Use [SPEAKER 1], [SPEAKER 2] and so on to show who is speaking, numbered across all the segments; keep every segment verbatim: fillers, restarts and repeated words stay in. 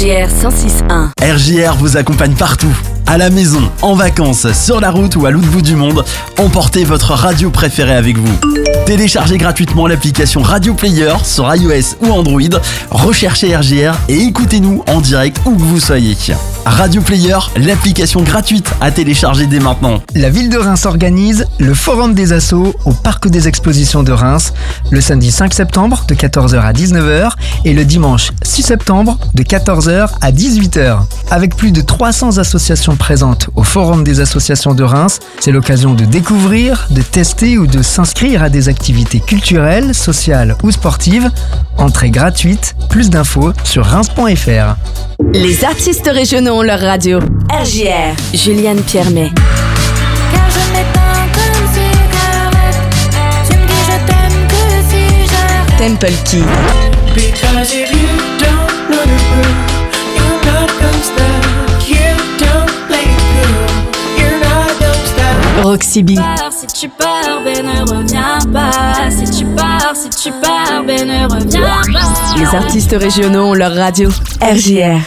[SPEAKER 1] J R cent six point un.
[SPEAKER 2] R J R vous accompagne partout. À la maison, en vacances, sur la route ou à l'autre bout du monde, emportez votre radio préférée avec vous. Téléchargez gratuitement l'application Radio Player sur iOS ou Android, recherchez R J R et écoutez-nous en direct où que vous soyez. Radio Player, l'application gratuite à télécharger dès maintenant.
[SPEAKER 3] La ville de Reims organise le Forum des Assos au Parc des Expositions de Reims le samedi cinq septembre de quatorze heures à dix-neuf heures et le dimanche six septembre de quatorze heures à dix-huit heures. Avec plus de trois cents associations présentes au Forum des Associations de Reims, c'est l'occasion de découvrir, de tester ou de s'inscrire à des activités culturelles, sociales ou sportives. Entrée gratuite, plus d'infos sur reims point f r.
[SPEAKER 1] Les artistes régionaux ont leur radio. R J R, Juliane Piermet.
[SPEAKER 4] Car je m'éteins comme cigarette. Tu me dis je t'aime que si j'arrête.
[SPEAKER 1] Temple Key.
[SPEAKER 5] Because if you don't know the truth, you're not gonna stop. You don't play cool, you're not gonna stop.
[SPEAKER 1] Roxy B.
[SPEAKER 4] Si tu pars, ben ne reviens pas. Si tu pars, si tu pars, ben ne reviens pas.
[SPEAKER 1] Les artistes régionaux ont leur radio. R J R.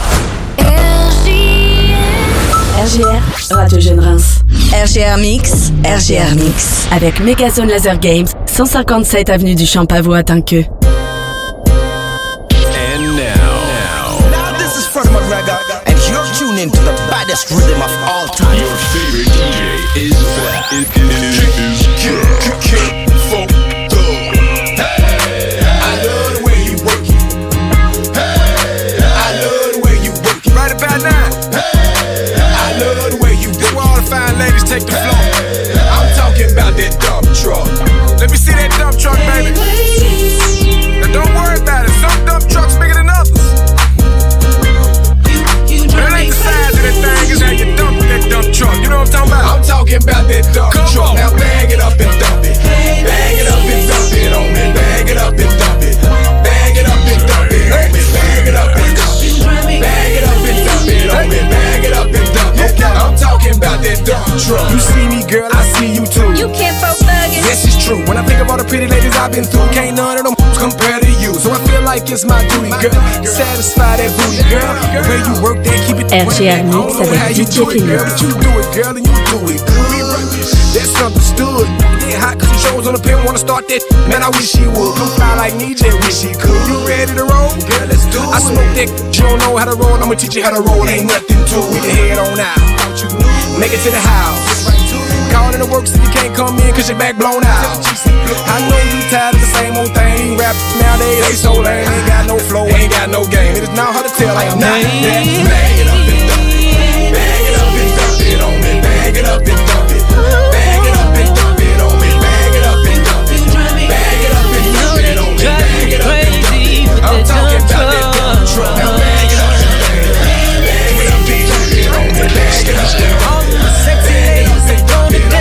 [SPEAKER 1] R J R, Radio Jeune Reims. R J R Mix, R J R Mix. Avec Megazone Laser Games, cent cinquante-sept avenue du Champ-Pavot à Tinqueux.
[SPEAKER 6] And now, now this is Freddie McGregor, and you're tuned into the baddest rhythm of all time.
[SPEAKER 7] Your favorite D J is back. It is King Funk Dog. Hey, I love the way you work it. Hey, I love the way you work it.
[SPEAKER 6] Right about now,
[SPEAKER 7] Hey, I love the way you do
[SPEAKER 6] where all the fine ladies take the floor.
[SPEAKER 7] it. I'm talking about that dump truck.
[SPEAKER 6] Let me see that dump truck, baby. Now don't worry about it. Some dump trucks bigger than others. But it ain't the size of that thing, it's how you dump that dump truck. You know what I'm talking about?
[SPEAKER 7] I'm talking about that dump
[SPEAKER 6] Come
[SPEAKER 7] truck.
[SPEAKER 6] on.
[SPEAKER 7] Now bag it up and dump it. Bag it up and dump it on me. Bag it up and dump it. Bag it up and dump it on me. Bag it up and dump it. Bag it up and dump it on me. Bag it up and dump it. I'm talking about that dump truck.
[SPEAKER 6] You see me, girl, I see you too.
[SPEAKER 4] You can't folk thuggin'.
[SPEAKER 6] Yes, it's true. When I think of all the pretty ladies I've been through, can't none of them compare to you. So I feel like it's my duty, girl. Satisfy that booty, girl. The way you work that, keep it
[SPEAKER 1] R J R Mix avec
[SPEAKER 6] how you
[SPEAKER 1] D J
[SPEAKER 6] do it, girl.
[SPEAKER 1] Philippe.
[SPEAKER 6] But you do it, girl, and you do it good. That's understood. Get hot cause you shows on the pen, wanna start that. Man, I wish he would. Come fly like me, J, wish he could. You ready to roll? Girl, let's do it. I smoke that, you don't know how to roll. I'ma teach you how to roll. Ain't nothing to it. We can head on out. Make it to the house. Calling in the work so you can't come in cause your back blown out. I know you tired of the same old thing. Rap nowadays, they so lame. Ain't got no flow, ain't got no game. It is now hard to tell I am not that.
[SPEAKER 7] Bag it up and dump it. Bag it up and dump it on me. Bag it up and dump it. Bag it up and dump it on me. Bag it up and dump it. Bag it up and dump it on me. Bag it up and dump it. I'm talking about that dump truck. Now bag it up and dump it. Bag it up and dump it on me. Bag it up and dump it. Bag it up and dump it on me. Bag it up and dump it. Bag it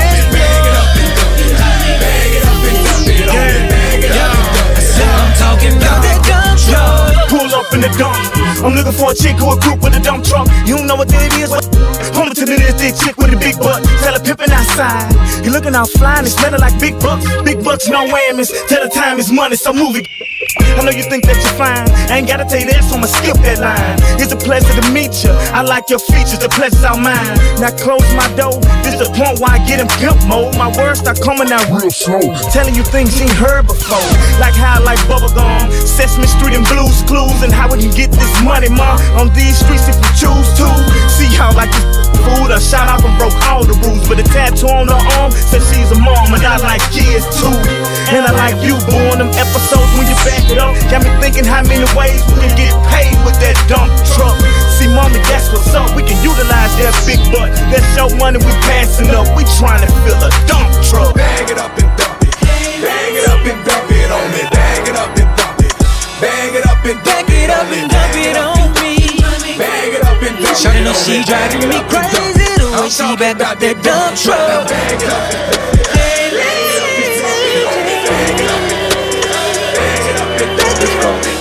[SPEAKER 7] up and dump it on me. Bag it up and dump it.
[SPEAKER 5] I'm talking about that dump truck. Pull up in the dump. I'm looking for a chick or a group with a dump truck. You don't know what that is? Home to the nearest thick chick with a big butt. Tell her pimpin' outside. You looking out flying and smelling like big bucks. Big bucks, no whammies. Tell the time is money, so move it. I know you think that you're fine. I ain't gotta tell you that, so I'ma skip that line. It's a pleasure to meet you. I like your features, the pleasure's all mine. Now close my door. This the point where I get in pimp mode. My words start coming out real slow. Telling you things you ain't heard before. Like how I like bubblegum, Sesame Street and Blue's Clues, and how we can get this money, ma. On these streets if you choose to. See how like this food, I shot out and broke all the rules. But the tattoo on her arm says she's a mom, and I like kids too. And I like you, boy, them episodes when you back it up. Got me thinking how many ways we can get paid with that dump truck. See, mommy, that's what's up. We can utilize that big butt. That's your money we passing up. We trying to fill a dump truck.
[SPEAKER 7] Bag it up and dump it. Bag it up and dump it on me. Bag it up and dump it. Bag it up and dump it on me.
[SPEAKER 5] dump it on me.
[SPEAKER 7] Bag it up and dump it on me.
[SPEAKER 5] She driving me crazy the way she back up that dump truck.
[SPEAKER 7] Bag it up and dump it. Bag it up and dump it. Bag it up and dump it.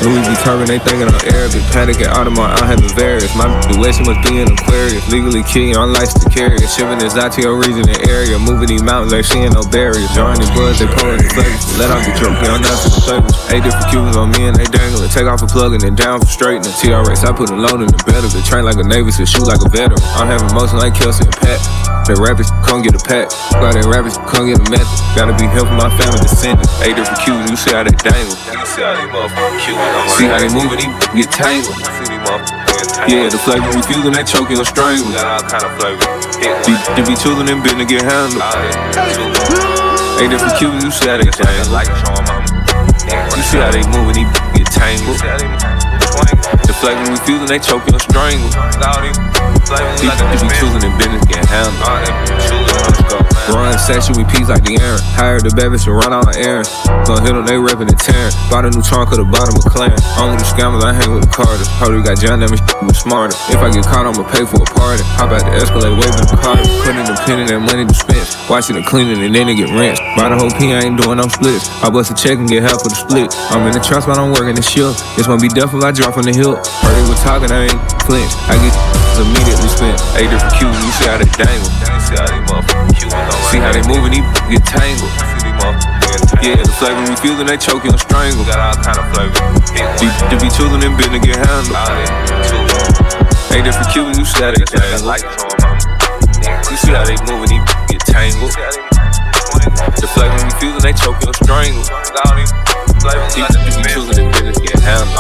[SPEAKER 8] Louis V. Turban, they thinking I'm Arabic. Panic at Audemars, I'm having various. My West must be in Aquarius. Legally key, unlicensed to carry it. Shipping this out to your region and area. Moving these mountains, they seeing no barriers. Drawing these buds, they pulling the flavors. Let off the truck, on down to the flavors. Eight different Cubans on me and they dangling. Take off a plug and then down for straightening. T R X, I put a load in the bed of it. Train like a Navy, so shoot like a veteran. I'm having motion like Kelsey and Pat. They rappers, come get a pack. Got they rappers, come get a method. Gotta be here for my family descendants. Eight different Cubans, you see how they dangle. You see how they motherfucking Cubans. See how they move and they get tangled. Yeah, the flavor refusing, they choking or strangling. Got all kind of flavor. They be choosing them bitten to get handled. Eight different Cubans, you see how they tangle. You see how they move and they get tangled. The flavor refusing, they choking or strangling. They be choosing them bitten to get handled. Run section with peas like the Aaron. Hired the babies to run all the errands. Gon' hit them, they reppin' and tearing. Bought a new trunk at the bottom of Clan. Only the scammers, I hang with the Carters. Probably got John them and shit smarter. If I get caught, I'ma pay for a party. Hop out the Escalade, waving the Carters. Putting the pen in that money dispense. Watching the cleaning and then it get rinsed. Buy the whole P, I ain't doing no splits. I bust a check and get half of the split. I'm in the trust, but I'm working the shift. It's gonna be death if I drop from the hill. Heard they was talking, I ain't flinch. I get immediately spent. Eight different Cubans, you see how they dangle. See how they motherfucking Cubans. See how they move and they get tangled. Yeah, the flavor refusing, they choking or strangle. Got all kind of flavor. To be choosing them bitten to get handled. Eight different Cubans, you see how they tangle. You see how they move and they get tangled. The flavor refusing, they choking or strangle. To be choosing them bitten to get handled.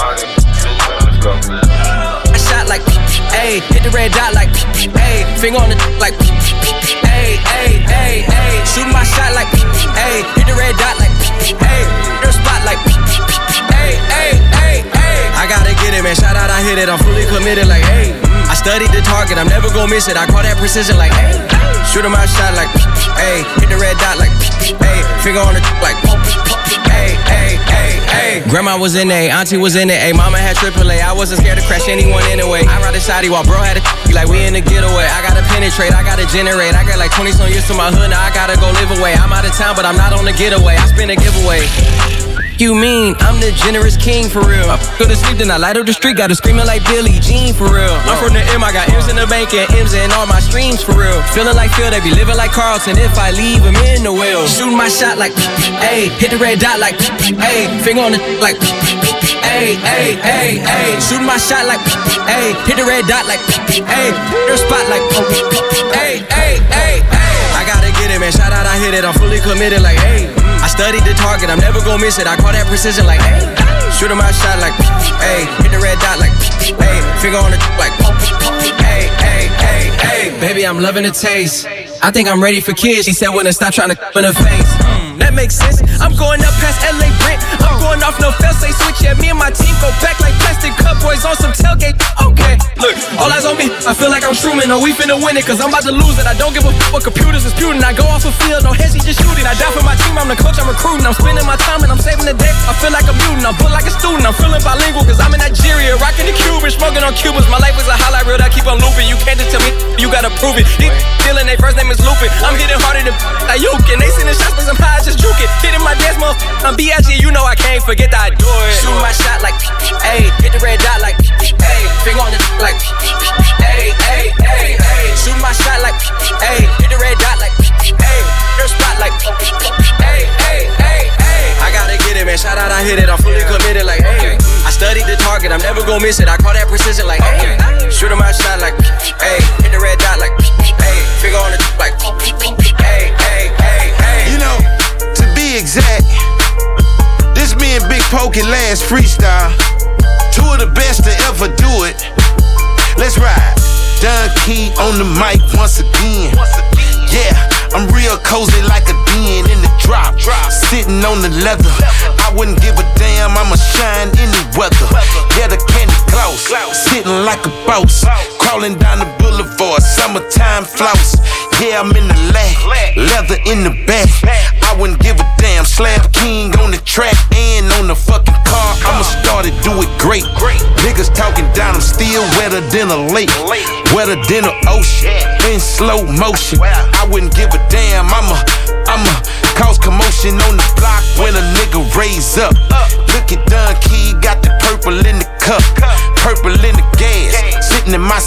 [SPEAKER 9] I shot like ayy, hit the red dot like ayy, finger on the like ayy, ayy, ayy, ayy, shooting my shot like ayy, hit the red dot like ayy, their spot like ayy, ayy, ayy, ayy. I gotta get it, man. Shout out, I hit it. I'm fully committed like ayy. I studied the target, I'm never gonna miss it. I call that precision like ayy, shooting my shot like ayy, hit the red dot like ayy, finger on the like ayy, ayy, ayy, ayy. Grandma was in A, auntie was in it, ayy, mama had triple A. I wasn't scared to crash anyone anyway. I ride the side while bro had a like we in the getaway. I gotta penetrate, I gotta generate. I got like twenty some years to my hood, now I gotta go live away. I'm out of town, but I'm not on the getaway. I spin a giveaway. You mean I'm the generous king for real? I go to sleep, then I light up the street. Got her screaming like Billie Jean for real. I'm from the M, I got M's in the bank and M's in all my streams for real. Feeling like Phil, they be living like Carlton. If I leave him in the wheel, shooting my shot like ayy, hit the red dot like ayy, finger on the like ayy, ayy, ayy, ayy, shooting my shot like ayy, hit the red dot like ayy, their spot like ayy, ayy, ayy, ayy. I gotta get it, man. Shout out, I hit it. I'm fully committed like ayy. I studied the target, I'm never gonna miss it. I call that precision like ayy, shooting my shot like ayy, hit the red dot like ayy, finger on the like ayy, ayy, ayy, ayy. Baby, I'm loving the taste. I think I'm ready for kids. She said when to stop trying to in her face. Mm, that makes sense. I'm going up past L A Brent. I'm going off no fail, say switch. Yeah, me and my team go back like plastic cup boys on some tailgate. Okay, look, all eyes on me. I feel like I'm Truman. No, we finna win it, cause I'm about to lose it. I don't give a f what computers is disputing. I go off a field, no heads, he just shooting. I die for my team, I'm the coach, I'm recruiting. I'm spending my time and I'm saving the day. I feel like a mutant, I'm booked like a student. I'm feeling bilingual, cause I'm in Nigeria, rocking the Cuban, smoking on Cubans. My life is a highlight reel that keep on looping. You can't just tell me, you gotta prove it. These feeling their first name is Lupin. I'm hitting harder than Ayuk, and they sending shots, but I'm high, just juke it. Hitting my dance, mother, I'm B I G, you know I can't forget that I do it. Shooting my shot like, ayy, hit the red dot like, ayy, finger on the like, ayy, ayy, ayy, ayy. Shooting my shot like, ayy, hit the red dot like, ayy, their spot like, ayy, ayy, ayy, ayy. I gotta get it, man. Shout out, I hit it. I'm fully committed like, ayy. I studied the target, I'm never gonna miss it. I call that precision like, ayy. Shooting my shot like, ayy, hit the red dot like, ayy, finger on the like, ayy, ayy, ayy, ayy.
[SPEAKER 10] You know, to be exact, this me and Big Pokey last freestyle. Two of the best to ever do it. Let's ride. Don Key on the mic once again. Yeah, I'm real cozy like a den in the drop. Sitting on the leather, I wouldn't give a damn, I'ma shine any weather. Yeah, the candy close, sitting like a boss. Crawling down the boulevard, summertime floss. Yeah, I'm in the lag, leather in the back. I wouldn't give a damn, Slab King on the track and on the fucking car. I'ma start it, do it great. Niggas talking down, I'm still wetter than a lake. Wetter than an ocean, in slow motion. I wouldn't give a damn, I'ma, I'ma cause commotion on the block when a nigga raise up. Look at Don Key, got the purple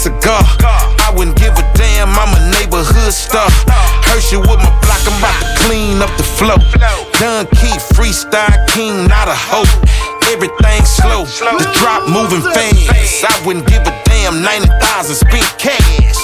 [SPEAKER 10] cigar. I wouldn't give a damn, I'm a neighborhood star. Hershey with my block, I'm about to clean up the flow. Dun Key, freestyle king, not a hoe. Everything slow, the drop moving fast. I wouldn't give a damn, ninety thousand spent cash.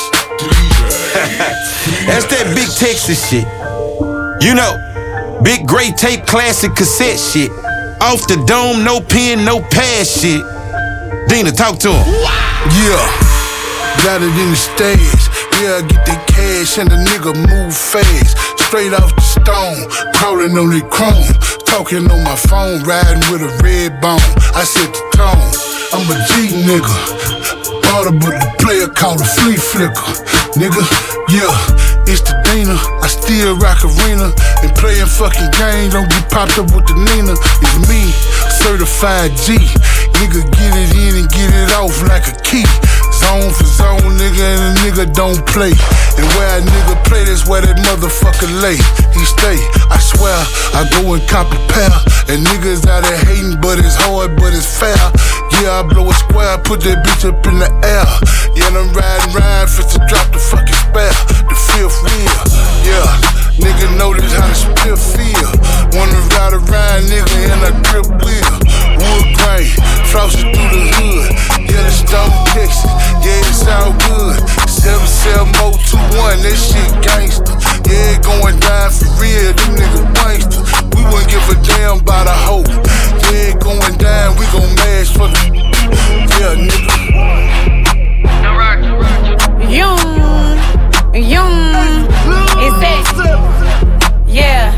[SPEAKER 10] That's that big Texas shit. You know, big gray tape, classic cassette shit. Off the dome, no pen, no pass shit. Dina, talk to him.
[SPEAKER 11] Yeah, got it in the stash. Yeah, I get that cash and the nigga move fast. Straight off the stone, crawling on the chrome. Talking on my phone, riding with a red bone. I set the tone, I'm a G nigga. Bought but the player called a flea flicker. Nigga, yeah, it's the Dina. I still rock arena and playing fucking games. Don't get popped up with the Nina. It's me, certified G. Nigga, get it in and get it off like a key. Zone for zone, nigga, and a nigga don't play. And where a nigga play, that's where that motherfucker lay. He stay, I swear, I go and cop a pair. And niggas out there hating, but it's hard, but it's fair. Yeah, I blow a square, put that bitch up in the air. Yeah, I'm riding, riding, fit to drop the fucking spare. The fifth wheel, yeah. Nigga know this how the split feel. Wanna ride around, nigga, in a grip wheel. Wood grain, flossing through the hood. Yeah, the Stone, Texas, yeah, it's all good. seven seven oh two one, that shit gangster. Yeah, it going down for real, them niggas gangster. We wouldn't give a damn about a hoe. Yeah, it going down, we gon' mash for the. Yeah, nigga.
[SPEAKER 12] Young, young, it's that. Yeah.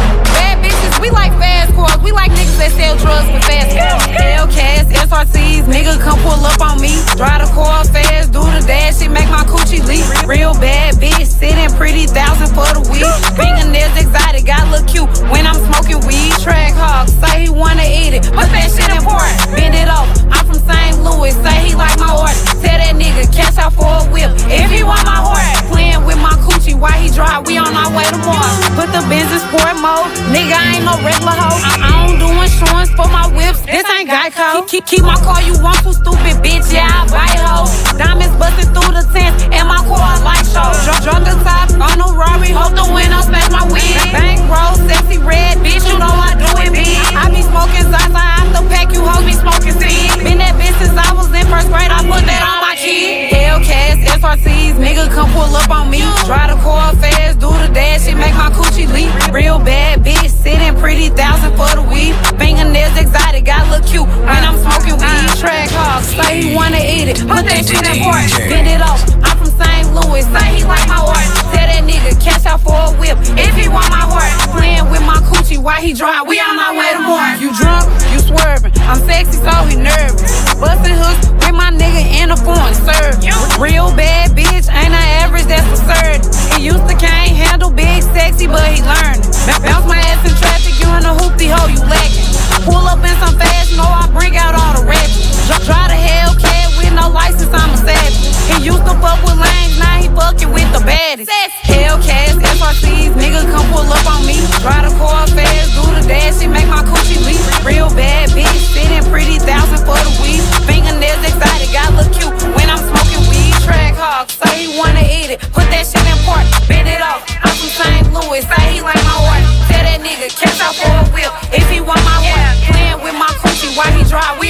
[SPEAKER 12] Bad bitches, we like fast cars. We like niggas that sell drugs with fast cars. Hellcats, S R Cs, nigga come pull up on me. Drive the car fast, do the dash, it make my coochie leak. Real bad bitch, sitting pretty, thousand for the weed. Fingernails exotic, got look cute when I'm smoking weed. Track hog, say he wanna eat it, but that shit important. Bend it over, I'm from Saint Louis, say he like my order. Tell that nigga, cash out for a whip, if he want my horse. Playing with my coochie, why he drive, we on our way to Mars. Put the Benz in sport mode, nigga, I ain't no regular hoe. I, I don't do insurance for my whips, this ain't Geico. Keep, keep my car, you want to stupid bitch, yeah, I buy it hoe. Diamonds busting through the tent, and my car light show. Drunk, drunk the top on a Rari, hope the window smash my wig. Bank roll, sexy red, bitch, you know I do it big. I be smoking Zaza after pack, you hoes be smoking seed. Been that bitch since I was in first grade, I put that on my kid. Hellcats, S R Cs, nigga come pull up on me. Drive the car fast, do the dash, it make my coochie leak. Real bad bitch, sitting pretty, thousand for the weed. Fingernails exotic, got look cute when I'm smoking weed. Track hog, say he wanna eat it, put that shit in port. Bend it off, I'm from Saint Louis, say he like my horse. Tell that nigga, cash out for a whip, if he want my horse. Playing with my coochie, why he drive, we on our way to Mars. You drunk, you swerving, I'm sexy, so he nervous. Bustin' hooks with my nigga in a foreign serve. Real bad bitch, ain't I average, that's absurd. He used to can't handle big sexy, but he learned. Bounce my ass in traffic, you in a hoopty hole, you lacking. Pull up in some fast, know I bring out all the ratchets. Drive the Hellcat with no license, I'm a savage. He used to fuck with lanes, now he fucking with the baddest. Hellcats, S R Cs, nigga come pull up on me. Drive the car fast, do the dash, it make my coochie leak. Real bad bitch, sitting pretty, thousand for the weed. Fingernails exotic, got look cute when I'm smoking weed. Track hog, say he wanna eat it, put that shit in port, bend it off. I'm from Saint Louis, say he like my horse. Tell that nigga, cash out for a whip, if he want my horse. Playing with my coochie, why he drive, we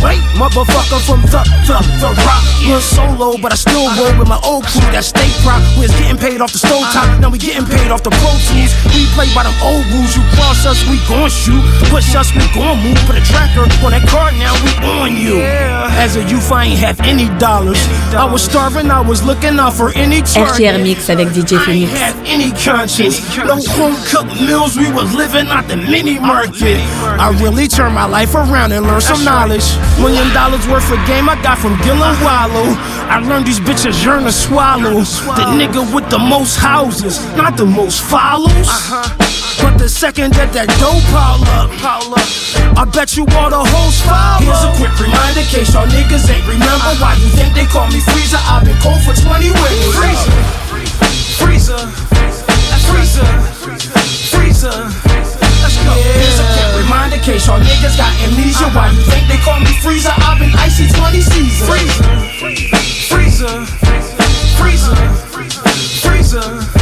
[SPEAKER 13] right, motherfucker from the, the, the rock. We're solo, but I still roll with my old crew that stay prop. We was getting paid off the stove top, now we getting paid off the Pro Tools. We play by them old rules, you cross us, we gon' shoot. Push us, we gon' move. Put a tracker on that car, now we on you. As a youth, I ain't have any dollars. I was starving, I was looking out for any target.
[SPEAKER 1] R J R Mix avec D J Phoenix.
[SPEAKER 13] I ain't have any conscience, no home cooked meals, we was living out the mini market. I really turned my life around and learned some knowledge. Million dollars worth of game I got from Gillen Wallow. I learned these bitches yearn to swallow. The nigga with the most houses, not the most follows. But the second that that dough pile up, I bet you all the hoes follow. Here's a quick reminder, in case y'all niggas ain't remember why you think they call me Freezer. I've been cold for twenty winters. Freezer, Freezer, Freezer. Let's go. Here's a quick reminder, in case y'all niggas got amnesia. Why you think they call me Freezer? I've been icy twenty seasons. Freezer, Freezer, Freezer.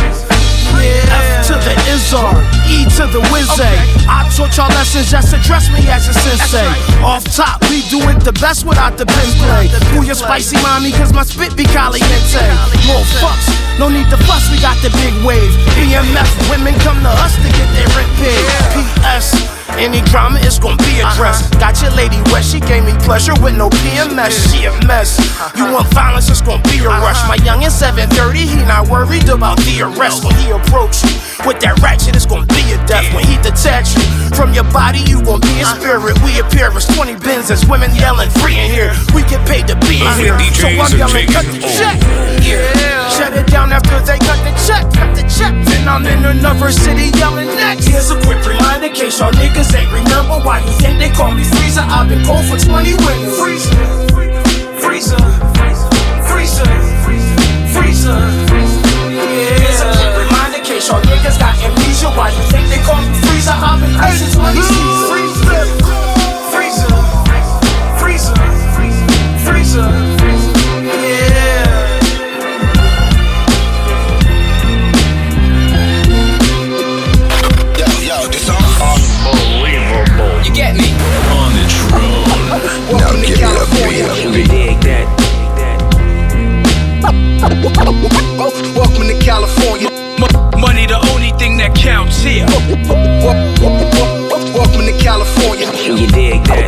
[SPEAKER 13] F to the Izzar, E to the Wizzy. I taught y'all lessons, just address me as a sensei. Off top, we do it the best without the pen play. Ooh, you're spicy, mommy, cause my spit be caliente. More fucks, no need to fuss, we got the big wave. B M F, women come to us to get their rent paid. P S any drama, it's gon' be addressed. Got your lady wet, she gave me pleasure with no P M S. She a mess. You want violence, it's gon' be a rush. My young is seven thirty, he not worried about the arrest. When he approach you with that ratchet, it's gon' be a death. When he detach you from your body, you gon' be a spirit. We appear as twenty Benzes, women yelling free in here. We get paid to be in here, so I'm yelling cut the check. Yeah. Shut it down after they cut the check. Cut the check. Then I'm in another city yelling next. Here's a quick reminder, in case y'all niggas ain't remember why you think they call me Freezer. I've been cold for twenty winters. Freezer, Freezer, Freezer, Freezer. Yeah. Here's a quick reminder, in case y'all niggas got amnesia. Why you think they call me Freezer? I've been icy twenty seasons. Freezer, Freezer, Freezer, Freezer.
[SPEAKER 9] You get me?
[SPEAKER 7] On the throne. Now give me a beat.
[SPEAKER 9] You dig that?
[SPEAKER 6] Welcome to California.
[SPEAKER 9] Money the only thing that counts here.
[SPEAKER 6] Welcome to California.
[SPEAKER 9] You dig that?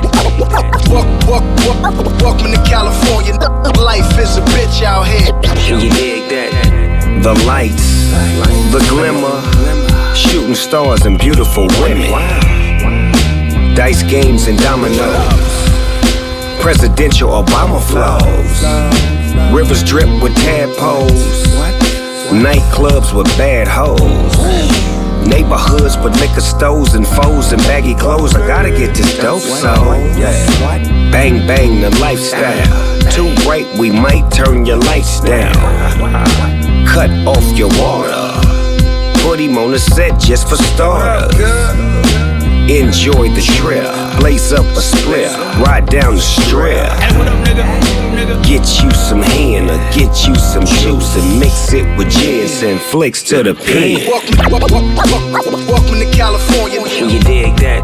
[SPEAKER 6] Welcome to California. Life is a bitch out here.
[SPEAKER 9] You dig that?
[SPEAKER 14] The lights, the glimmer, shooting stars and beautiful women. Dice games and dominoes, presidential Obama flows, rivers drip with tadpoles, nightclubs with bad hoes, neighborhoods with liquor stores and foes and baggy clothes. I gotta get this dope, so yeah. Bang bang the lifestyle, too bright we might turn your lights down. Cut off your water, put him on the set just for starters. Enjoy the trip, blaze up a split, ride down the strip. Get you some hen or get you some juice and mix it with gins and flicks to the pen.
[SPEAKER 6] Welcome to California.
[SPEAKER 9] You dig that?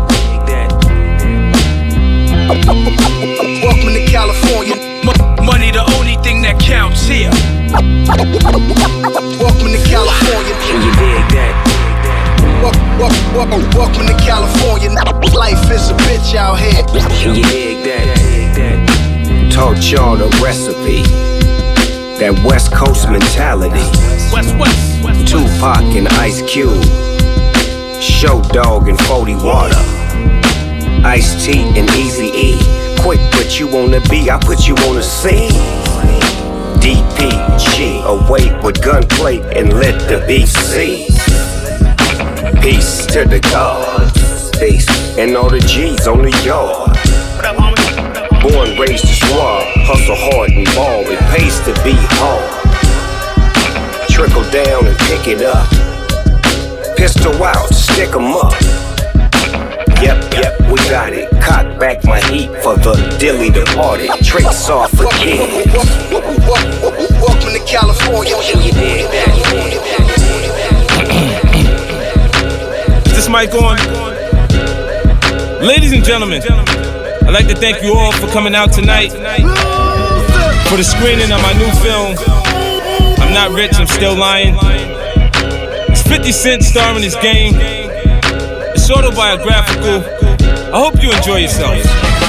[SPEAKER 6] Welcome to California.
[SPEAKER 9] Money the only thing that counts here.
[SPEAKER 6] Welcome to California.
[SPEAKER 9] You dig that?
[SPEAKER 6] Welcome to California. Life is a bitch out here.
[SPEAKER 9] You dig that?
[SPEAKER 14] Taught y'all the recipe, that West Coast mentality.
[SPEAKER 9] West, West, West,
[SPEAKER 14] Tupac and Ice Cube, Show Dog and forty Water, Ice-T and Eazy-E. Quick put you on the beat, I put you on the scene. D P G, away with gunplay and let the beat see. Peace to the gods, peace, and all the G's on the yard. Born, raised to swab, hustle hard and ball, it pays to be hard. Trickle down and pick it up, pistol out, stick 'em up. Yep, yep, we got it, cock back my heat for the dilly departed, tricks off again.
[SPEAKER 6] Welcome to California.
[SPEAKER 9] You dig that?
[SPEAKER 15] Is this mic on? Ladies and gentlemen, I'd like to thank you all for coming out tonight for the screening of my new film, I'm Not Rich, I'm Still Lying. It's fifty Cent starring this game. It's autobiographical. I hope you enjoy yourselves.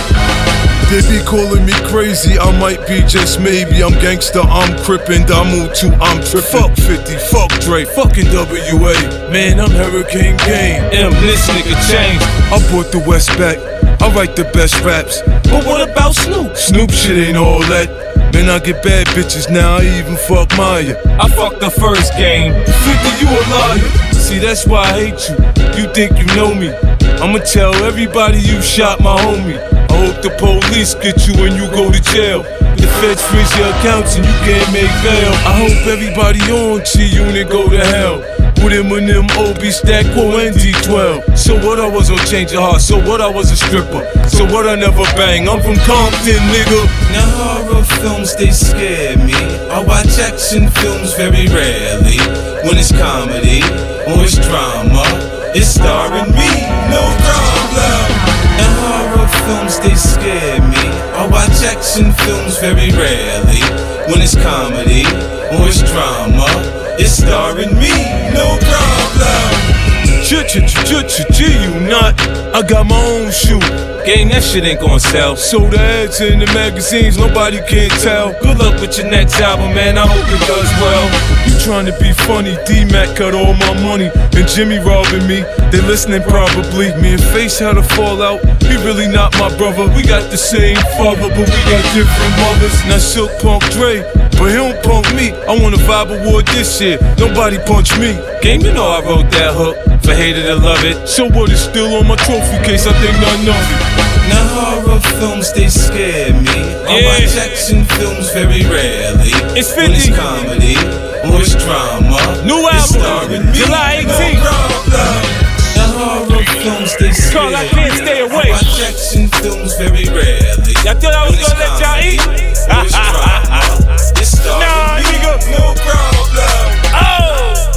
[SPEAKER 16] They be calling me crazy, I might be just maybe. I'm gangsta, I'm crippin', Damu too, I'm trippin'. Fuck fifty, fuck Dre, fucking W A. Man, I'm Hurricane Game.
[SPEAKER 15] M, this nigga changed.
[SPEAKER 16] I brought the West back, I write the best raps.
[SPEAKER 15] But what about Snoop?
[SPEAKER 16] Snoop shit ain't all that. Man, I get bad bitches now, I even fuck Maya.
[SPEAKER 15] I fucked the first game.
[SPEAKER 16] fifty, you a liar. See, that's why I hate you. You think you know me. I'ma tell everybody you shot my homie. I hope the police get you when you go to jail. The feds freeze your accounts and you can't make bail. I hope everybody on G-Unit go to hell. With him and them O B stack Quo and D twelve. So what, I was on Change Your Heart. So what, I was a stripper. So what, I never bang. I'm from Compton, nigga.
[SPEAKER 15] Now horror films, they scare me. I watch action films very rarely. When it's comedy or it's drama, it's starring me, no problem. Now horror films, they scare me. I watch action films very rarely. When it's comedy or it's drama, it's starring me, no problem.
[SPEAKER 16] Ch-ch-ch-ch-ch-G, you not. I got my own shoe.
[SPEAKER 15] Gang, that shit ain't gon' sell.
[SPEAKER 16] So the ads in the magazines, nobody can tell.
[SPEAKER 15] Good luck with your next album, man, I hope it does well.
[SPEAKER 16] You trying to be funny, D-Mac cut all my money, and Jimmy robbing me, they listening probably. Me and Face had a fallout, he really not my brother. We got the same father, but we got different mothers. Now Silk punk Dre, but he don't punk me. I want a Vibe Award this year, nobody punch me.
[SPEAKER 15] Gang, you know I wrote that hook, for hated to love it.
[SPEAKER 16] So what, is still on my trophy case, I think none of it.
[SPEAKER 15] Now horror films, they scare me. Yeah. I watch action films very rarely.
[SPEAKER 16] It's fifty.
[SPEAKER 15] When it's comedy or it's drama,
[SPEAKER 16] new album, July eighteenth.
[SPEAKER 15] No now horror films, they scare
[SPEAKER 16] Carl, I can't stay away.
[SPEAKER 15] I watch action films very rarely.
[SPEAKER 16] Y'all thought I was
[SPEAKER 15] when
[SPEAKER 16] gonna let y'all eat?
[SPEAKER 15] Or it's drama, it's starring
[SPEAKER 16] nah,
[SPEAKER 15] me,
[SPEAKER 16] nigga.
[SPEAKER 15] no problem.
[SPEAKER 16] Oh!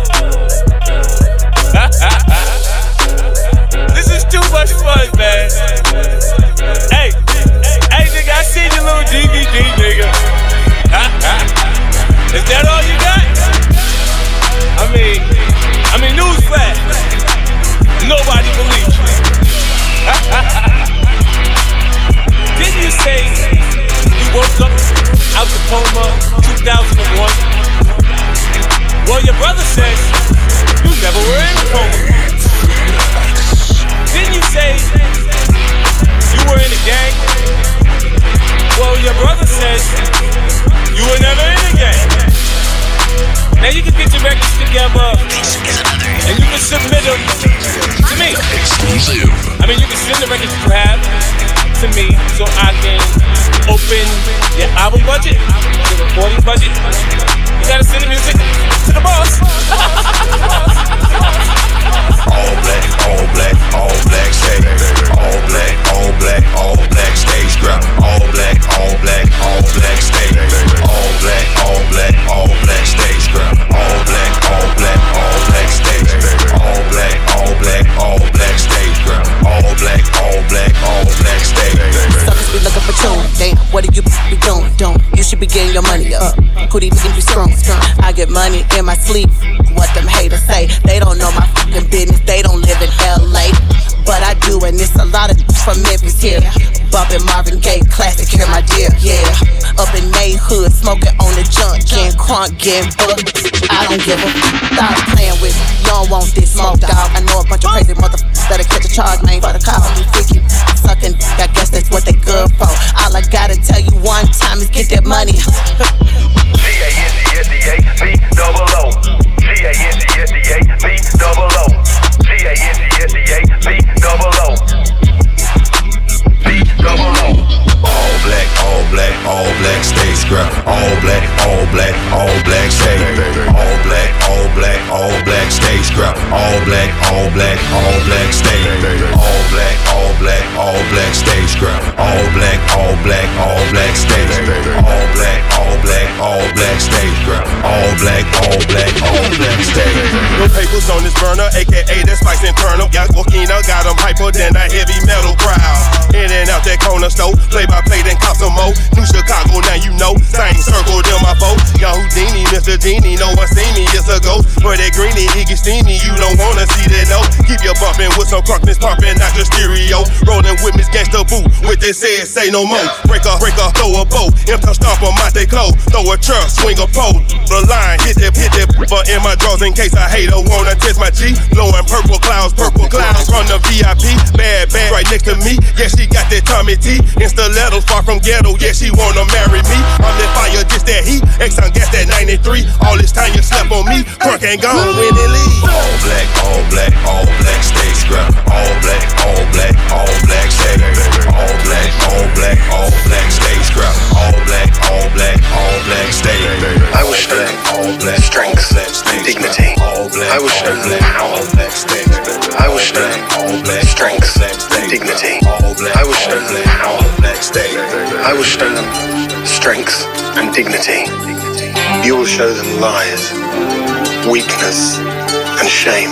[SPEAKER 16] This is too much fun, man. Hey, hey, nigga, I seen your little D V D, nigga. Is that all you got? I mean, I mean, newsflash. Nobody believes you. Didn't you say you woke up out the coma two thousand one? Well, your brother says you never were in a coma. Didn't you say you were in a gang? Well, your brother says you were never in a gang. Now you can get your records together and you can submit them to me.
[SPEAKER 17] Exclusive.
[SPEAKER 16] I mean, you can send the records you have to me so I can open your album budget, your recording budget. You gotta send the music to the boss.
[SPEAKER 18] All black, all black, all black stage. All black, all black, all black stage drop. All black, all black, all black stage. All black, all black, all black stage drop. All black, all black, all black stage. All black, all black, all black stage drop. All black, all black, all black stage.
[SPEAKER 19] Suckers be looking for tune. Damn, what do you be doing? Don't you should be getting your money up. Could even be strong. I get money in my sleep. What them haters say? They don't know my fucking business. They don't live in L A, but I do, and it's a lot of from Memphis here. Bumpin' Marvin Gaye, classic here, my dear. Yeah, up in May Hood, smoking on the junk, getting crunk, getting booked. I don't give a fuck. Stop playing with me. You don't want this smoke, dog. I know a bunch of crazy motherfuckers that'll catch a charge, man. For the call me freaky, sucking. I guess that's what they good for. All I gotta tell you one time is get that money.
[SPEAKER 18] G A N D S D A B double O. G A N D S D A B double O. G A N D S D A B double O. B double O. All black, all black, all black stage scrap. All black, all black, all black stage. All black, all black, all black stage scrap. All black, all black, all black stage. All black, all black, all black stage girl. All black, all black, all black stage girl. All black, all black, all black stage girl. All black, all black, all black stage girl.
[SPEAKER 17] No papers on this burner, aka that spice internal. Got Walkina, got them hyper than a heavy metal crowd. In and out that corner store, play by play, then cop some more. New Chicago, now you know. Same circle, them my foe. Young Houdini, Mister Genie, no one see me, it's a ghost. But that greenie, he get steamy, you don't wanna see that though. Keep your bumpin' with some crunkness pumping out your stereo. Rolling with Miss Gangsta Boo, with this said, say no more. Break a, break a, throw a bow, empty stomp on my they clothes. Throw a truck, swing a pole. The line, hit that, hit that, but in my drawers in case a hater wanna test my G. Blowing purple clouds, purple clouds from the V I P. Bad, bad, right next to me. Yeah, she got that Tommy T. In stilettos, far from ghetto. Yeah, she wanna marry me. I'm that fire, just that heat. Exxon gas that ninety-three. All this time you slept on me. Crunk ain't gone when it leave.
[SPEAKER 18] All black, all black, all black stage girl. All black, all black, all black stage girl. All black, all black, all black stage girl. All black, all black, all black stage girl.
[SPEAKER 20] I will show them strength and dignity. I will show them power. I will show them strength and dignity. I will show them power. I will show them strength and dignity. You will show them lies, weakness, and shame.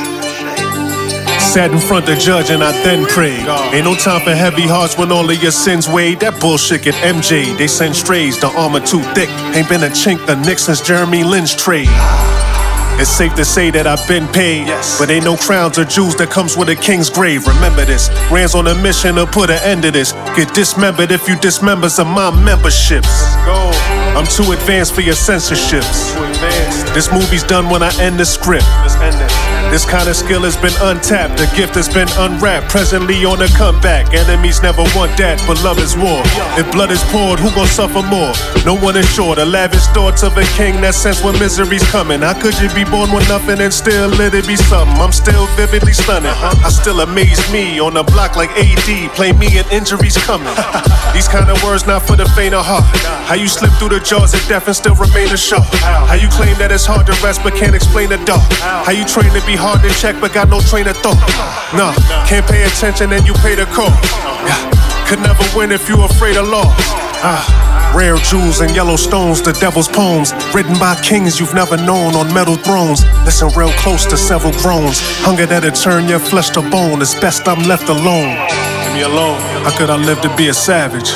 [SPEAKER 17] Sat in front of the judge and I then prayed. Ain't no time for heavy hearts when all of your sins weighed. That bullshit get M J, they send strays, the armor too thick. Ain't been a chink the Knicks since Jeremy Lin's trade. It's safe to say that I've been paid, yes. But ain't no crowns or jewels that comes with a king's grave. Remember this, Rand's on a mission to put an end to this. Get dismembered if you dismembers of my memberships. Go. I'm too advanced for your censorships. This movie's done when I end the script. This kind of skill has been untapped, the gift has been unwrapped. Presently on a comeback, enemies never want that, but love is war. If blood is poured, who gon' suffer more? No one is sure. The lavish thoughts of a king that sense when misery's coming. How could you be born with nothing and still let it be something? I'm still vividly stunning. I still amaze me on the block like A D. Play me and injuries coming. These kind of words not for the faint of heart. How you slip through the jaws of death and still remain a shark? How you claim that it's hard to rest but can't explain the dark? How you train to be hard to check but got no train of thought? Nah, can't pay attention and you pay the cost. Yeah. Could never win if you afraid of loss. Ah, rare jewels and yellow stones, the devil's poems, written by kings you've never known on metal thrones. Listen real close to several groans. Hunger that'll turn your flesh to bone. It's best I'm left alone. Leave me alone. How could I live to be a savage?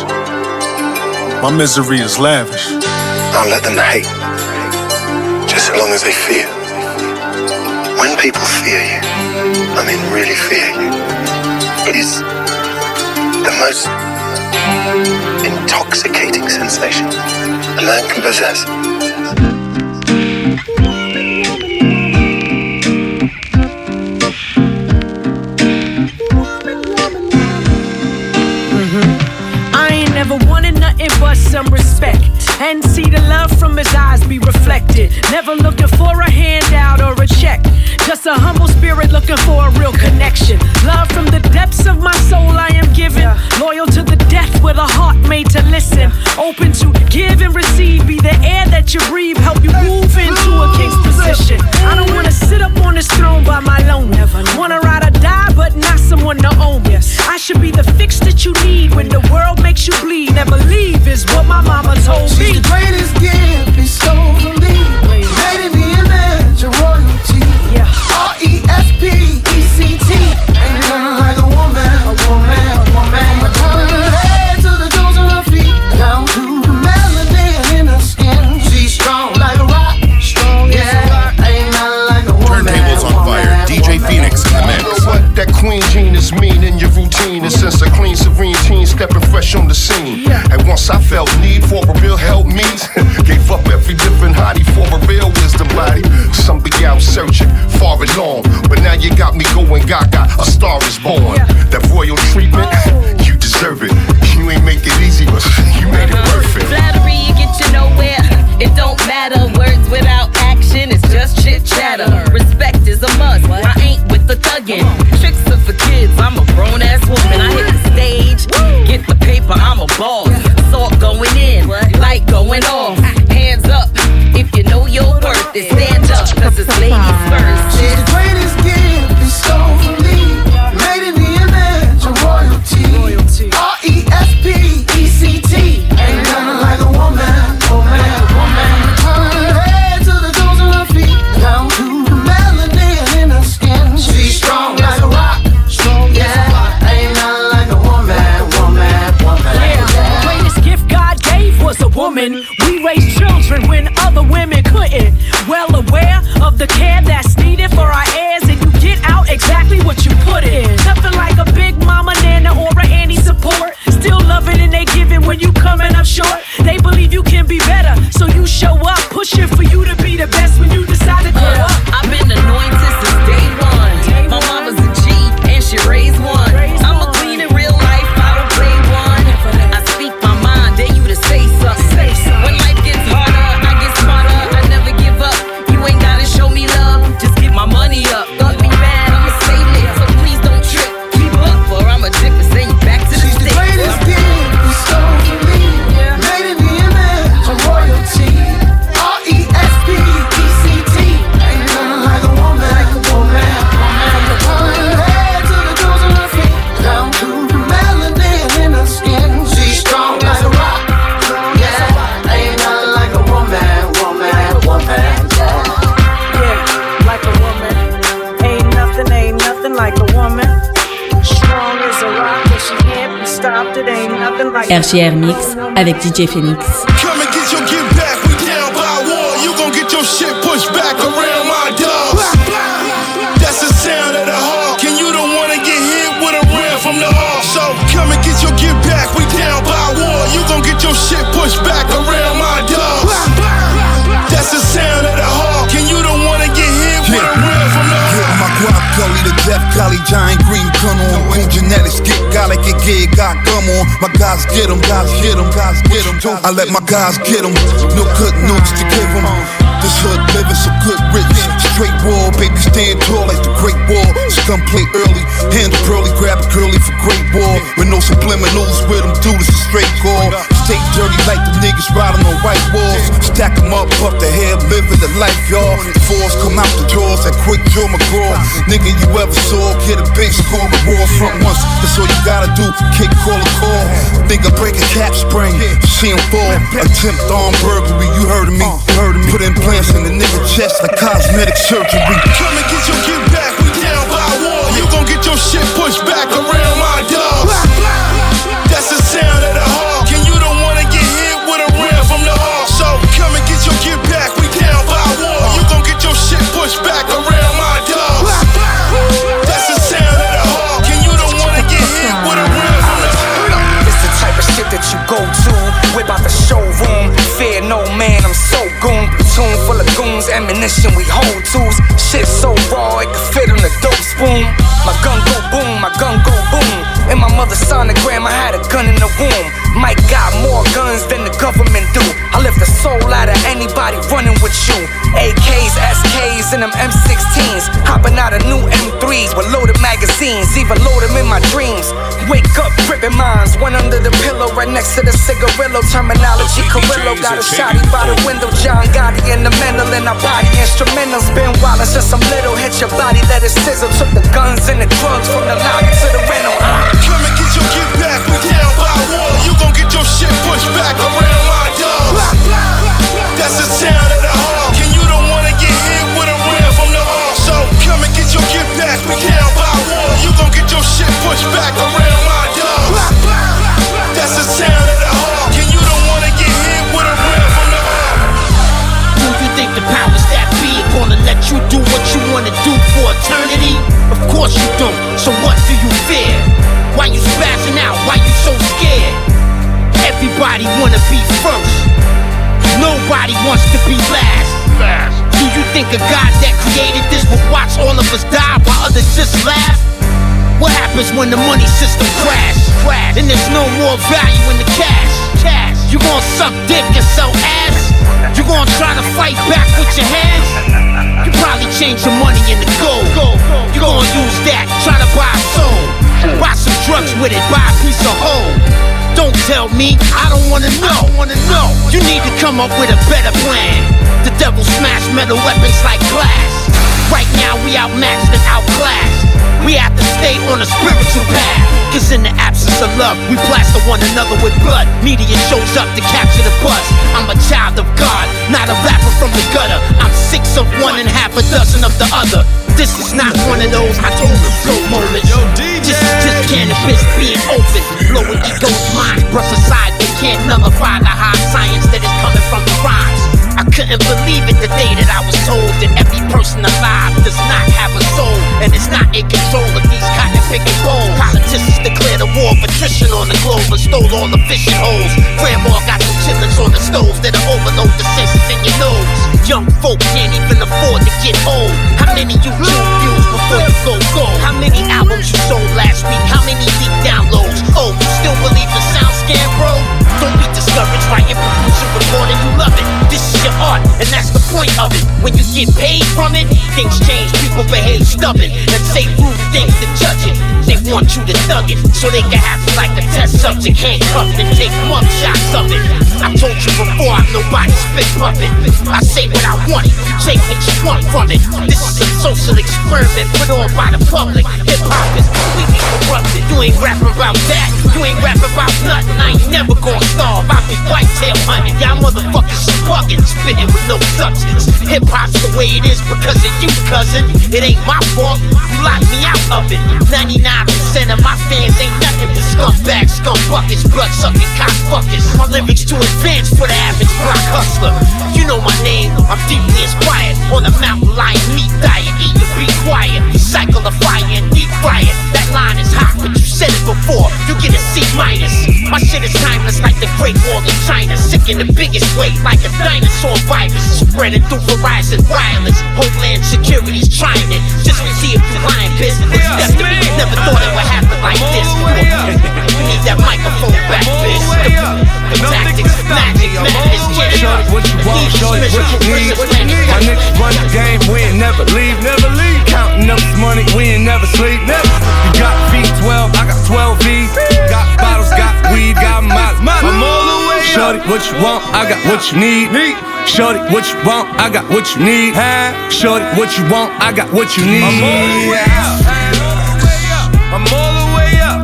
[SPEAKER 17] My misery is lavish.
[SPEAKER 20] I'll let them hate, just as long as they fear. When people fear you, I mean really fear you, it is the most intoxicating sensation a man can possess.
[SPEAKER 21] Never wanted nothing but some respect, and see the love from his eyes be reflected. Never looking for a handout or a check, just a humble spirit looking for a real connection. Love from the depths of my soul I am giving, loyal to the death with a heart made to listen. Open to give and receive, be the air that you breathe, help you move into a king's position. I don't wanna sit up on this throne by my lone. Wanna ride or die but not someone to own. I should be the fix that you need when the world makes you bleed. Never leave is what my mama told me.
[SPEAKER 22] She's the greatest gift bestowed from me, made in the image of royalty. Yeah. R E S P E C T. Ain't nothing like a woman, a woman, a woman. From the top of her head to the toes of her feet, down to the melanin in her skin. She's strong like a rock, strong yeah. As a rock. Ain't nothing like a woman.
[SPEAKER 23] Turntables on fire, D J Phoenix in the mix.
[SPEAKER 22] What that queen genius mean in your routine? And since a clean, serene teen stepping fresh on the scene. Yeah. And once I felt need for a real help me, gave up every different hottie for a real wisdom body. Some be out searching far and long, but now you got me going gaga, a star is born. Yeah. That royal treatment, oh. You deserve it. You ain't make it easy, but you made it worth it.
[SPEAKER 24] Flattery, you get you nowhere. It don't matter, words without action, it's just chit chatter. Respect is a must, I ain't with the thuggin'. Tricks are for kids, I'm a grown ass woman. I hit the stage, get the paper, I'm a boss. Salt going in, light going off. Hands up, if you know your worth, then stand up, cause it's ladies first.
[SPEAKER 22] She's the greatest gift bestowed from me, made in the image of royalty.
[SPEAKER 21] like a woman. Strong as a rock, but she can't be stopped. It ain't nothing like
[SPEAKER 1] R J R Mix avec D J Phoenix.
[SPEAKER 6] Come and get your get back, we down by war. You gon' get your shit pushed back around my dogs. That's the sound of the hawk, and you don't wanna get hit with a ram from the hawk. So come and get your get back, we down by war. You gon' get your shit pushed back around my dogs. That's the sound of the hawk, and you don't wanna get hit with a ram from the hawk.
[SPEAKER 2] Yeah, my guap gully, the death collie, giant green gun on. Cool genetics, get garlic, get gay, got gum on. My guys get 'em, guys get 'em, guys get 'em. I let my guys get 'em, no good news to give 'em. This hood living some good rich. Straight wall, baby stand tall like the Great Wall. Scum play early, hands pearly, grab a curly for great ball. With no subliminals with them, do this a straight call. Stay dirty like the niggas riding on white walls. Stack 'em up, up the head, living the life, y'all. The fours come out the drawers, that quick Joe McGraw. Nigga you ever saw, get a big score, the war front once. That's all you gotta do, kick, call a call. Think I break a cap spring, see him fall. Attempt armed burglary, you heard of me, you heard of me. Put implants in the nigga chest like cosmetic surgery.
[SPEAKER 6] Come and get your get back, we down by war. You gon' get your shit pushed back around my dogs. That's the sound of the hawk, and you don't wanna get hit with a ram from the hawk. So come and get your get back, we down by war. You gon' get your shit pushed back around my dogs. That's the sound of the hawk, and you don't wanna get hit with a ram from the hawk.
[SPEAKER 9] It's the type of shit that you go to, whip out the showroom. Fear no man, I'm so goon. Platoon full of goons, ammunition we hold tools. Shit so raw, it could fit on a dope spoon. My gun go boom, my gun go boom. In my mother's sonogram, I had a gun in the womb. Mike got more guns than the government do. I lift the soul out of anybody running with you. A Ks, S Ks, and them M sixteens. Hopping out of new M threes with loaded magazines. Even load them in my dreams. Wake up, ripping minds. One under the pillow, right next to the cigarillo. Terminology, Carrillo. Got a shotty by the window. John Gotti in the mental, and our body instrumentals. Been wild since I'm little. Hit your body, let it sizzle. Took the guns and the drugs from the lobby to the rental. Uh.
[SPEAKER 6] Come and get your get back, we down by war. You gon' get your shit pushed back around my dogs. That's the sound of the hawk, and you don't wanna get hit with a ram from the hawk. So come and get your get back, we down by war. You gon' get your shit pushed back around my dogs. That's the sound of the hawk, and you don't wanna get hit with a ram from the hawk.
[SPEAKER 13] Do you think the powers that be are gonna let you do what you wanna do for eternity? Of course you don't, so what do you fear? Why you spazzing out? Why you so scared? Everybody wanna be first. Nobody wants to be last. Do you think a God that created this will watch all of us die while others just laugh? What happens when the money system crash? Crash, and there's no more value in the cash. Cash. You gon' suck dick and sell ass? You gon' try to fight back with your hands? You probably change your money into gold. You gon' use that, try to buy a soul. Buy some drugs with it, buy a piece of whole. Don't tell me, I don't wanna know. Wanna know. You need to come up with a better plan. The devil smash metal weapons like glass. Right now we outmatched and outclassed. We have to stay on a spiritual path. Cause in the absence of love, we plaster one another with blood. Media shows up to capture the buzz. I'm a child of God, not a rapper from the gutter. I'm six of one and half a dozen of the other. This is not one of those I told you so moments. This is just cannabis being open. Blowing ego's mind, brush aside. They can't nullify the high science that is coming from the rhymes. I couldn't believe it the day that I was told that every person alive does not have a soul, and it's not in control of these cotton picking bowls. Politicians declared a war of attrition on the globe and stole all the fishing holes. Grandma got some chitlins on the stoves that'll overload the senses in your nose. Young folk can't even afford to get old. How many YouTube views before you go gold? How many albums you sold last week? How many leak downloads? Oh, you still believe in SoundScan, bro? Don't be discouraged by your producer recording, you love it. This is your art, and that's the point of it. When you get paid from it, things change, people behave stubborn and say rude things to judge it. They want you to thug it, so they can have you like a test subject, handcuffed and take mug shots of it. I told you before, I'm nobody's spit puppet. I say what I want, you take what you want from it. This is a social experiment put on by the public. Hip-hop is completely corrupted. You ain't rapping about that, you ain't rapping about nothing. I ain't never gonna starve, I be whitetail hunting. Y'all motherfuckers bugging, spitting with no substance. Hip-hop's the way it is because of you, cousin. It ain't my fault, you locked me out of it.
[SPEAKER 3] in the biggest way, like a dinosaur virus, spreading through Verizon Wireless. Homeland Security's trying it, just to see if you're lying, bitch. It's destiny, never thought it would happen like this. We need that microphone back, bitch. The tactics, magic, madness,
[SPEAKER 4] Shorty, what you want, shorty, what you need. My niggas run the game, we ain't never leave, never leave. Counting up this money, we ain't never sleep, never. You got V twelve, I got twelve V. Got bottles, got weed, got miles. I'm all the way up. Shorty, what you want, I got what you need. Shorty, what you want, I got what you need. Shorty, what you want, I got what you need. I'm all the way up. I'm all the way up.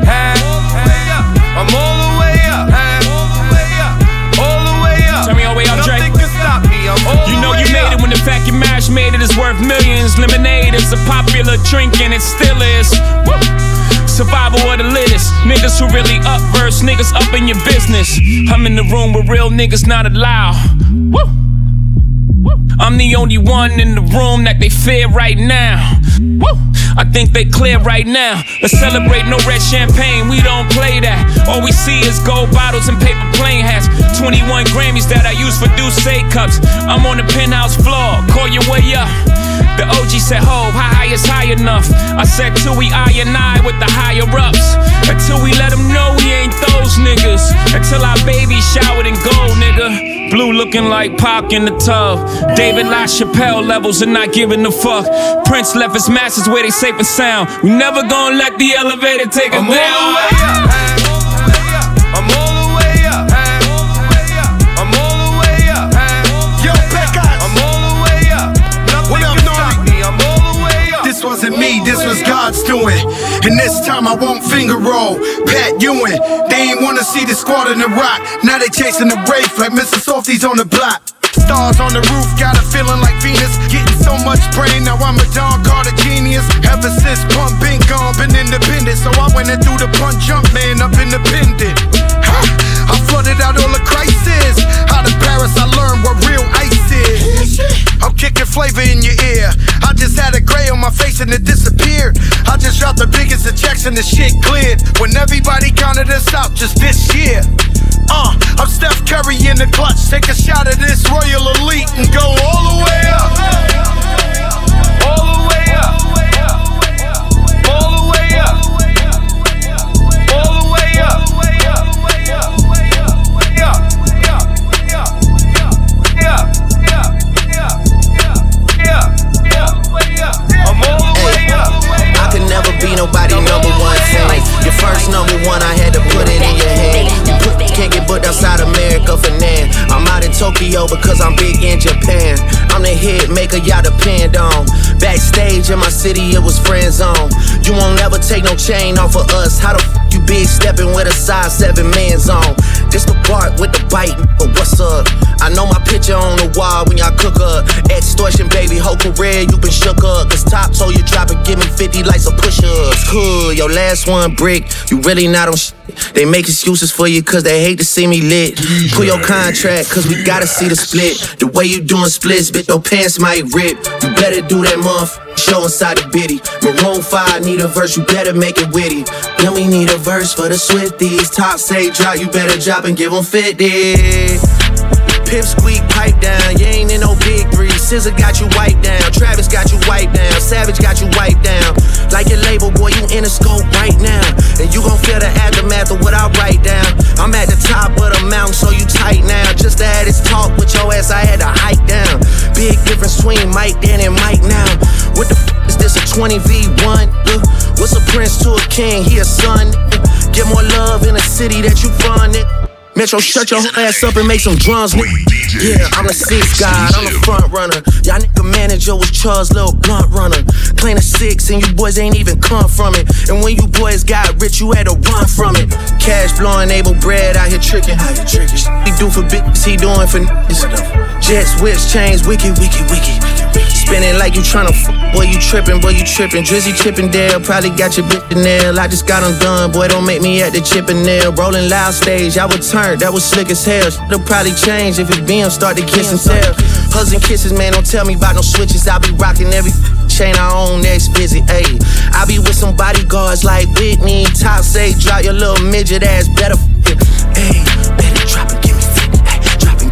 [SPEAKER 4] I'm all the way up. All the way up.
[SPEAKER 5] Turn me all the way up, Dre.
[SPEAKER 4] Nothing can stop me. I'm all
[SPEAKER 5] You know
[SPEAKER 4] the
[SPEAKER 5] you
[SPEAKER 4] way
[SPEAKER 5] made
[SPEAKER 4] up.
[SPEAKER 5] it when the fact you mash made it is worth millions. Lemonade is a popular drink and it still is. Woo. Survival of the littest. Niggas who really up verse, niggas up in your business. I'm in the room with real niggas not allowed. Woo. I'm the only one in the room that they fear right now. Woo. I think they clear right now. Let's celebrate, no red champagne, we don't play that. All we see is gold bottles and paper plane hats. twenty-one Grammys that I use for Douce cups. I'm on the penthouse floor, call your way up. The O G said, ho, how high is high enough? I said, till we I and I with the higher ups. Until we let them know we ain't those niggas. Until our baby showered in gold, nigga. Blue looking like Pac in the tub. David LaChapelle levels and not giving a fuck. Prince left his masters where they safe and sound. We never gonna let the elevator take us down.
[SPEAKER 4] I'm all the way up. I'm all the way up. I'm all the way up. Yo, Pecos. I'm all the way up. What up, Nori? I'm all the way up.
[SPEAKER 8] This wasn't me, this was God's doing. And this time I won't finger roll. Pat Ewing, they ain't wanna see the squad in the rock. Now they chasing the Wraith like Mister Softy's on the block. Stars on the roof, got a feeling like Venus. Getting so much brain, now I'm a Don Carter genius. Ever since Pump been gone, been independent. So I went and threw the punch jump man up independent. Ha! I flooded out all the crisis. Out of Paris, I learned what real ice is. I'm kicking flavor in your ear. I just had a gray on my face and it disappeared. I just dropped the biggest ejection, the shit cleared. When everybody counted us out just this year. Uh, I'm Steph Curry in the clutch. Take a shot at this Royal Elite and go all the way up. All the way up. All the way up. All the way up.
[SPEAKER 4] I'm all the way up.
[SPEAKER 25] I could never be nobody number one fan. Your first number one, I had to put it in your hand. You put, can't get booked outside America for nan. I'm out in Tokyo because I'm big in Japan. I'm the hit maker y'all depend on. Backstage in my city, it was friend zone. You won't never take no chain off of us. How the f you big stepping with a size seven man's on? This the part with the bite, but what's up? I know my picture on the wall when y'all cook up. Extortion, baby, whole career you been shook up. Cause top told you drop and give me fifty likes of push-ups. Cool, your last one brick, you really not on shit. They make excuses for you cause they hate to see me lit. Pull your contract cause we gotta see the split. The way you doing splits, bitch, your pants might rip. You better do that month, show inside the bitty. Maroon five need a verse, you better make it witty. Then we need a verse for the Swifties. Top say drop, you better drop and give them fifty. Pip squeak, pipe down, you ain't in no big three. Scissor got you wiped down, Travis got you wiped down, Savage got you wiped down. Like your label, boy, you in a scope right now. And you gon' feel the aftermath of what I write down. I'm at the top of the mountain, so you tight now. Just to have this talk with your ass, I had to hike down. Big difference between Mike then and Mike now. What the f is this, a twenty v one? Uh, what's a prince to a king, he a son? Uh, get more love in a city that you from, it. Metro, shut your ass up and make some drums, nigga. Yeah, I'm the six guy, I'm the front runner. Y'all nigga manager was Charles' little blunt runner. Claim a six and you boys ain't even come from it. And when you boys got rich, you had to run from it. Cash blowing, able bread out here tricking. He do for bitches, he doing for niggas. Jets, whips, chains, wicked, wicked, wicked. Spinning like you tryna f, boy, you trippin', boy, you trippin'. Drizzy Chippendale, probably got your bitch in nail. I just got them done, boy, don't make me at the Chippendale. Rolling loud stage, I would turn, that was slick as hell. It'll probably change if it B M start to kiss and tell. Hugs and kisses, man, don't tell me about no switches. I be rocking every chain I own next visit, ayy. I be with some bodyguards like Whitney. Top say, drop your little midget ass, better f***ing, ayy. Better drop and give me fifty, ayy. Drop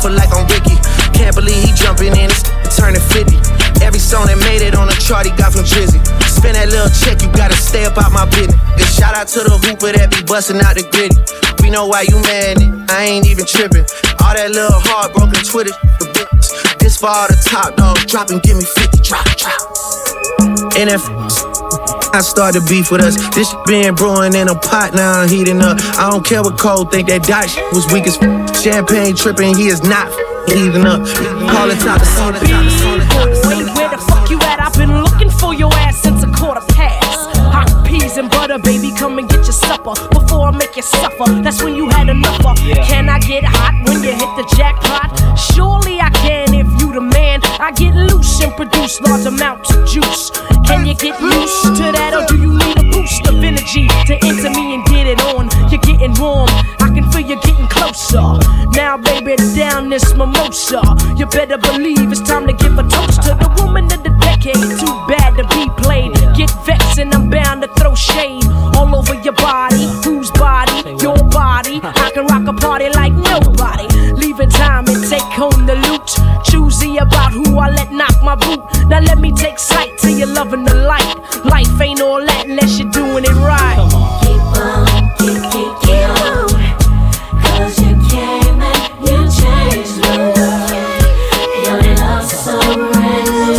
[SPEAKER 25] shuffle like I'm Ricky. Can't believe he jumping in, it's turning fifty. Every song that made it on the chart, he got from Drizzy. Spend that little check, you gotta stay up out my business. And shout out to the hooper that be busting out the gritty. We know why you mad, I ain't even tripping. All that little heartbroken Twitter, the bitch. This for all the top dogs, drop and give me fifty, drop, drop. And if I started beef with us, this shit been brewing in a pot, now I'm heating up. I don't care what Cole think, that Dot shit was weak as f- champagne tripping, he is not f- heating up. Call it top, call it top, call it top.
[SPEAKER 21] Wait, where the fuck you at? I've been looking for your ass since a quarter past. Hot peas and butter, baby, come and get your supper before I make you suffer. That's when you had enough of. Yeah. Can I get hot when you hit the jackpot? Surely I can if you the man. I get loose and produce large amounts of juice. Can you get used to that, or do you need a boost of energy to enter me and get it on? You're getting warm, I can feel you getting closer. Now, baby, down this mimosa. You better believe it's time to give a toast to the woman of the decade. Too bad to be played. Get vexed and I'm bound to throw shade all over your body. Whose body? Your body. I can rock a party like nobody. Leaving time and take home the loot. Choosy about who I let knock my boot. Now let me take sight till you're loving the light. Life ain't all that unless you're doing it right.
[SPEAKER 7] Keep on, keep, keep, keep on. Cause you came and you changed the world. Your love so real.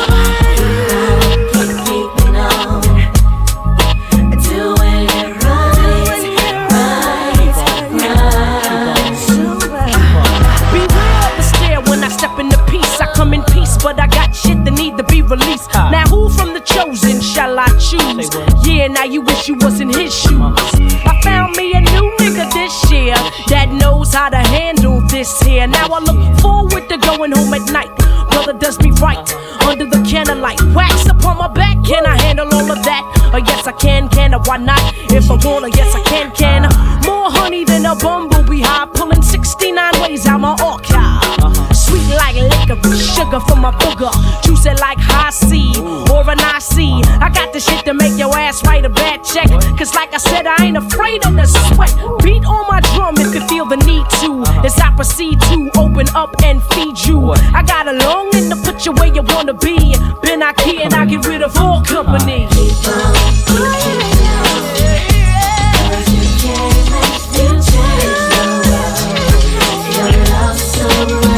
[SPEAKER 7] Keep keeping on. Doing it right, right, right.
[SPEAKER 21] Beware of the stare when I step into peace. I come in peace, but I got shit that need to be released. Now who from the chosen shall I choose? Yeah, now you wish you was in his shoes. I found me a new nigga this year that knows how to handle this here. Now I look forward to going home at night. Brother does me right under the candlelight. Wax upon my back, can I handle all of that? Oh yes I can, can I, why not? If I wanna, yes I can, can. More honey than a bumblebee hive, pulling sixty-nine ways out my archive. Sweet like licorice, sugar from my booger. Juice it like high C or an I C. I got the shit to make your ass write a bad check. Cause like I said, I ain't afraid of the sweat. Beat on my drum if you feel the need to. As I proceed to open up and feed you. I got a longing to put you where you wanna be. Been out here and I get rid of all company.
[SPEAKER 7] Keep on, keep on. Cause you came and you changed the world. Your love so real.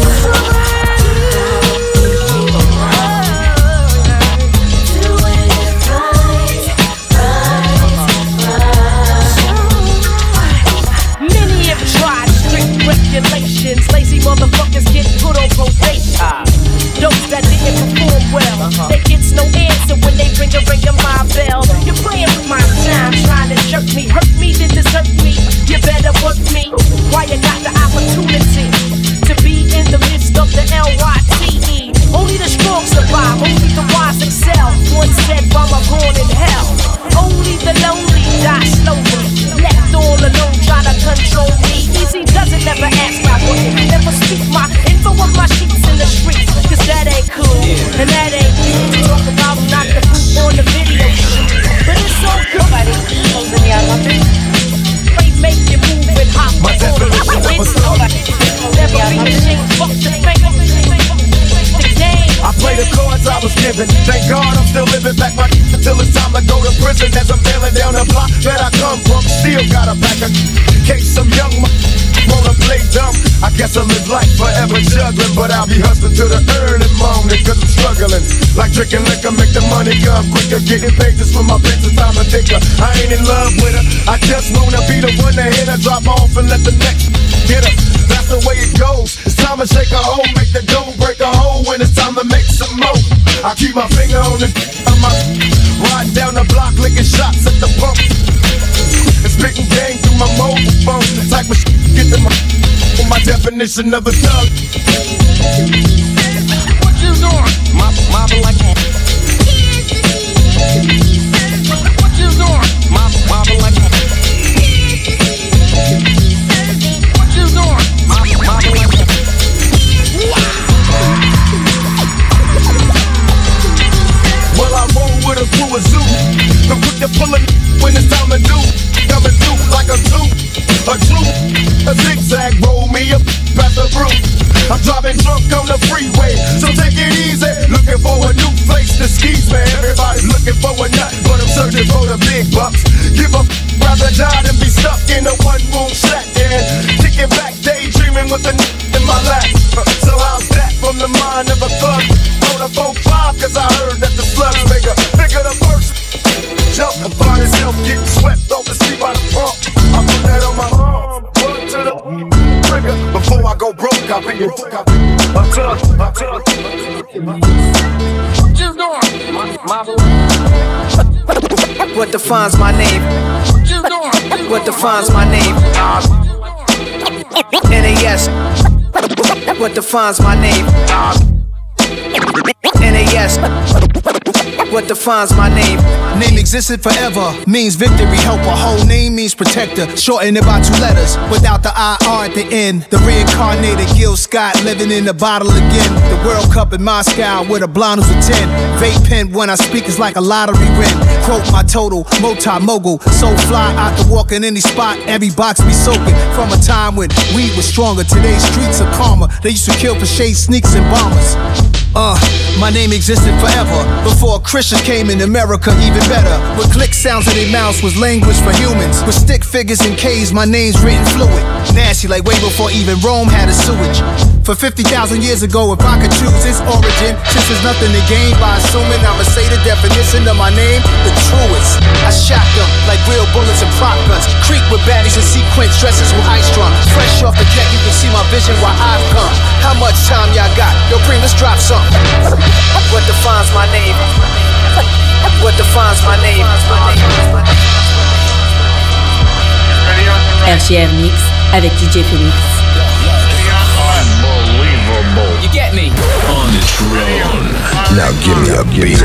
[SPEAKER 21] Lazy motherfuckers get put on probation. Those that didn't perform well, uh-huh. They get no answer when they ring a ring of my bell. You're playing with my time, trying to jerk me, hurt me, then desert me. You better work me while you got the opportunity to be in the midst of the L Y T E. Only the strong survive, only the wise excel. One said, while I'm born in hell. Only the lonely die slowly. Left all alone, try to control me. Easy does it, never ask my way. Never speak my info of my sheets in the streets. Cause that ain't cool, and that ain't good. Talk about not the proof on the video shoot. But it's so good. Play, make you move and hop on the it's never be ashamed, fuck the fake. The game.
[SPEAKER 6] I play the cards I was given. Thank God I'm still living back my until it's time to go to prison. As I'm bailing down the block that I come from, still got a back in case some young wanna play dumb. I guess I live life forever juggling, but I'll be hustling to the early morning cause I'm struggling. Like drinking liquor, make the money come quicker. Getting paid just for my bitch, it's time to take her. I ain't in love with her, I just wanna be the one to hit her. Drop off and let the next get her. That's the way it goes. It's time to shake a hole, make the dough, break a hole when it's time to make some more. I keep my finger on the on my riding down the block, licking shots at the pump. And spitting game through my mobile phone. The type of shit get to my my definition of a thug. What you doing? Mobbing like that. What you doing? Mobbing like that. What you doing? Mobbing like that. Well, I roll with a crew of zoo. The quick to pull it when it's time to do. Coming through like a two, a two, a zigzag. Roll me up, pass the through. the skis, man. Everybody's looking for a nut, but I'm searching for the big bucks. Give a f- rather die than be stuck in a one-room shack, and kicking back, daydreaming with a n*** in my lap. So how's that from the mind of a thug? Hold a phone five, cause I heard that the slugs make a figure the first. Jump and find himself getting swept off the street by the pump. I put that on my arm, run to the trigger. Before I go broke, I'll be it. I'm tough, I'm tough. Just going.
[SPEAKER 10] What defines my name? What defines my name? N A S. What defines my name? N A S. What defines my name?
[SPEAKER 11] Name existed forever, means victory, helper. Whole name means protector, shorten it by two letters, without the I R at the end. The reincarnated Gil Scott, living in the bottle again. The World Cup in Moscow with a blonde who's a ten. Vape pen when I speak is like a lottery win. Quote my total, multi-mogul, so fly I can walk in any spot, every box be soaking. From a time when weed was stronger, today's streets are calmer. They used to kill for shade sneaks and bombers. Uh, my name existed forever before Christians came in America, even better. With click sounds in their mouths was language for humans. With stick figures and K's, my name's written fluid. Nasty like way before even Rome had a sewage. For fifty thousand years ago, if I could choose its origin, since there's nothing to gain by assuming I'ma say the definition of my name, the truest. I shot them like real bullets and prop guns. Creep with baddies and sequence dresses with high strung. Fresh off the jet, you can see my vision where I've come. How much time y'all got? Yo, Preem, let's drop some. What defines my name? What defines my name?
[SPEAKER 1] R J R Mix avec D J Phoenix.
[SPEAKER 9] You get me?
[SPEAKER 18] On the throne. Now give me a beat.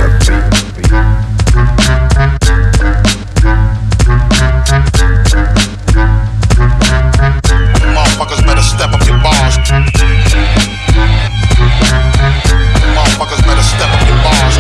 [SPEAKER 22] Motherfuckers better step up your bars. Motherfuckers better step up your bars.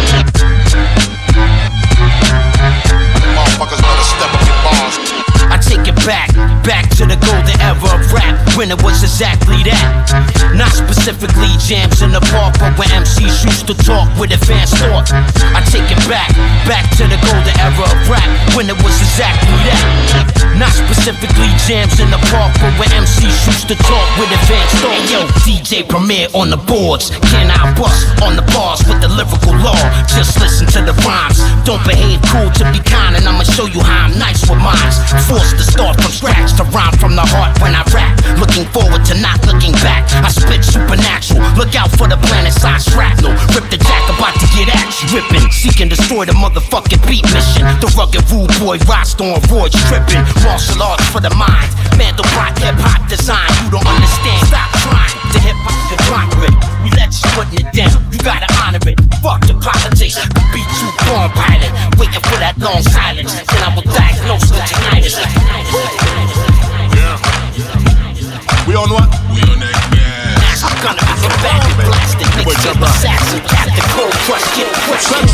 [SPEAKER 22] Motherfuckers better step up your bars.
[SPEAKER 3] I take it back, back to the golden era of rap, when it was exactly that. Not specifically jams in the park, but when M Cs used to talk with advanced thought. I take it back, back to the golden era of rap, when it was exactly that. Not specifically jams in the park, but when M Cs used to talk with advanced thought. Hey, yo, D J Premier on the boards, can I bust on the bars with the lyrical law? Just listen to the rhymes, don't behave cool to be kind, and I'ma show you how I'm nice with mines. Forced to start from scratch, to rhyme from the heart when I rap. Looking forward to not looking back. I spit supernatural, look out for the planet-sized shrapnel. Rip the jack, about to get at you. Ripping, seek and destroy the motherfucking beat mission. The rugged rude boy, Rasta on Roy's tripping. Martial arts for the mind, Mandelbrot hip-hop design. You don't understand, stop trying. The hip-hop conglomerate, we let you putting it down, you gotta honor it. Fuck the politics, the beat you born pilot. Waiting for that long silence, then I will diagnose the tinnitus.
[SPEAKER 22] Yeah. We on what? We on that gas.
[SPEAKER 3] I'm gonna be the back and blasting. Mixed with assassin, Captain Cold Crush, get crushed.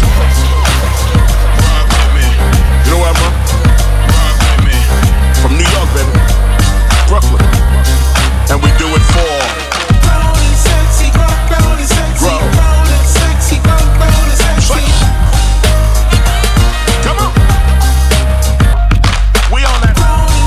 [SPEAKER 22] You know what, man? From New York, baby. Brooklyn. And we do it for Grow. Come on. We on that.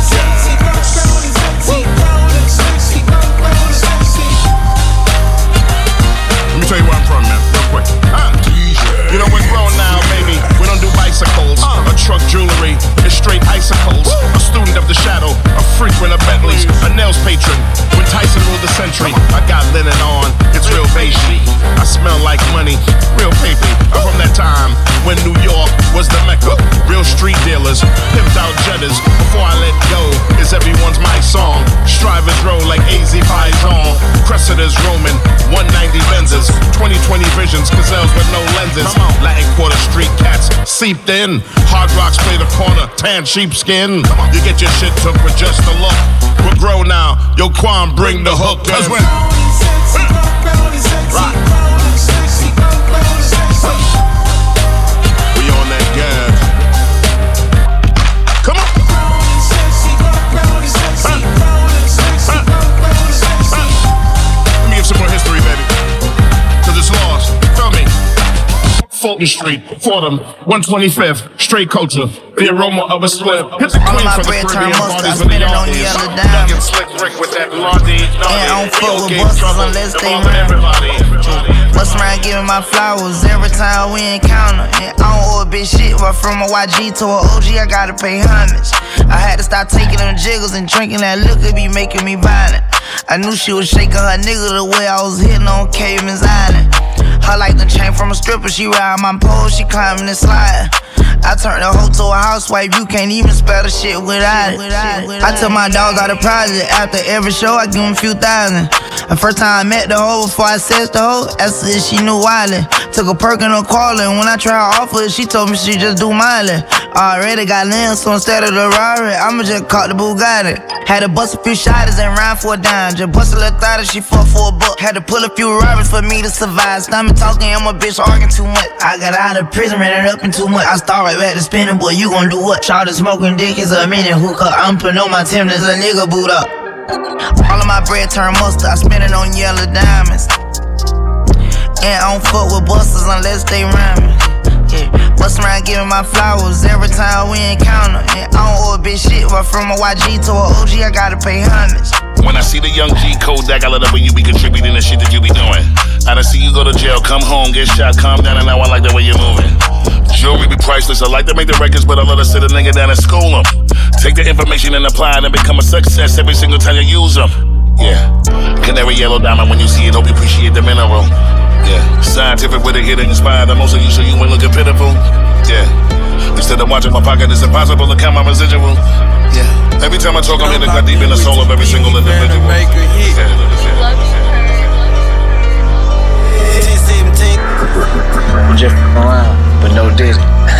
[SPEAKER 22] Let me tell you where I'm from, man, real quick. Uh, you know we're grown now, baby. We don't do bicycles uh, or truck jewelry. It's straight icicles. A student of the shadow, a frequent of Bentleys, a nails patron. When Tyson ruled the century, I got linen on. It's real beige. I smell like money, real paper. I'm from that time when New York was the Mecca. Real street dealers, pimped out judders. Before I let go, is everyone's my song. Strivers roll like A Z Pison. Cressida's roaming, one ninety Benzes, twenty twenty visions, gazelles with no lenses. Latin Quarter Street cats seeped in. Hard rocks play the corner, tan sheepskin. You get your shit took with just a look. We're grown now, yo Quan, bring the hook. Cause when rock. We on that gas. Come on. Huh. Huh. Huh. Let me give some more history, baby. Cause it's lost. Feel me?
[SPEAKER 12] Fulton Street, Fordham, one twenty-fifth, straight culture, the aroma of a slip. Hit the
[SPEAKER 14] All
[SPEAKER 12] queen
[SPEAKER 14] my
[SPEAKER 12] for the
[SPEAKER 14] bread
[SPEAKER 12] Caribbean
[SPEAKER 14] turn mustard, I
[SPEAKER 12] parties with
[SPEAKER 14] spend
[SPEAKER 12] the
[SPEAKER 14] it on
[SPEAKER 12] yardies.
[SPEAKER 14] yellow
[SPEAKER 12] Young and
[SPEAKER 14] diamonds.
[SPEAKER 12] slick Rick with that blondie,
[SPEAKER 14] And I don't fuck with
[SPEAKER 12] gave
[SPEAKER 14] busters
[SPEAKER 12] trouble
[SPEAKER 14] unless they
[SPEAKER 12] involving
[SPEAKER 14] rhyme.
[SPEAKER 12] everybody.
[SPEAKER 14] Bust around giving my flowers every time we encounter. And I don't owe a bitch shit, but from a Y G to a O G, I gotta pay homage. I had to stop taking them jiggles and drinking that liquor be making me violent. I knew she was shaking her nigga the way I was hitting on Cayman's Island. Her like the chain from a stripper, she ride my pole, she climbing and sliding. I turned the hoe to a housewife, you can't even spell the shit without it. I took my dogs out of project, after every show I give them a few thousand. The first time I met the hoe, before I said the hoe, asked her if she knew Wiley. Took a perk and a call, and when I tried to offer it, she told me she just do Miley. Already got limbs, so instead of the Rari, I'ma just call the Bugatti. Had to bust a few shotters and rhyme for a dime. Just bust a little thought she fuck for a buck. Had to pull a few robbers for me to survive. Stomach talking, I'm a bitch arguing too much. I got out of prison, ran it up in two months. I start right back to spinning, boy, you gon' do what? Shawty smoking dick is a minute hookah. I'm putting on my Timberlands, a nigga boot up. All of my bread turn mustard, I spend it on yellow diamonds. And I don't fuck with busters unless they rhyming. Yeah. Bust around giving my flowers every time we encounter. And I don't owe a bitch shit, but from a Y G to a O G, I gotta pay homage.
[SPEAKER 15] When I see the young G Kodak, I let up when you be contributing the shit that you be doing. I done see you go to jail, come home, get shot, calm down, and now I like the way you're moving. Jewelry be priceless, I like to make the records, but I love to sit a nigga down and school them. Take the information and apply it and become a success every single time you use them. Yeah, canary yellow diamond, when you see it, hope you appreciate the mineral. Yeah, scientific with a hit and inspire the most of you so you ain't looking pitiful. Yeah, instead of watching my pocket, it's impossible to count my residual. Yeah, every time I talk, I'm hitting cut deep in the soul of every single individual. Yeah.
[SPEAKER 10] I'm just around, but no diddy.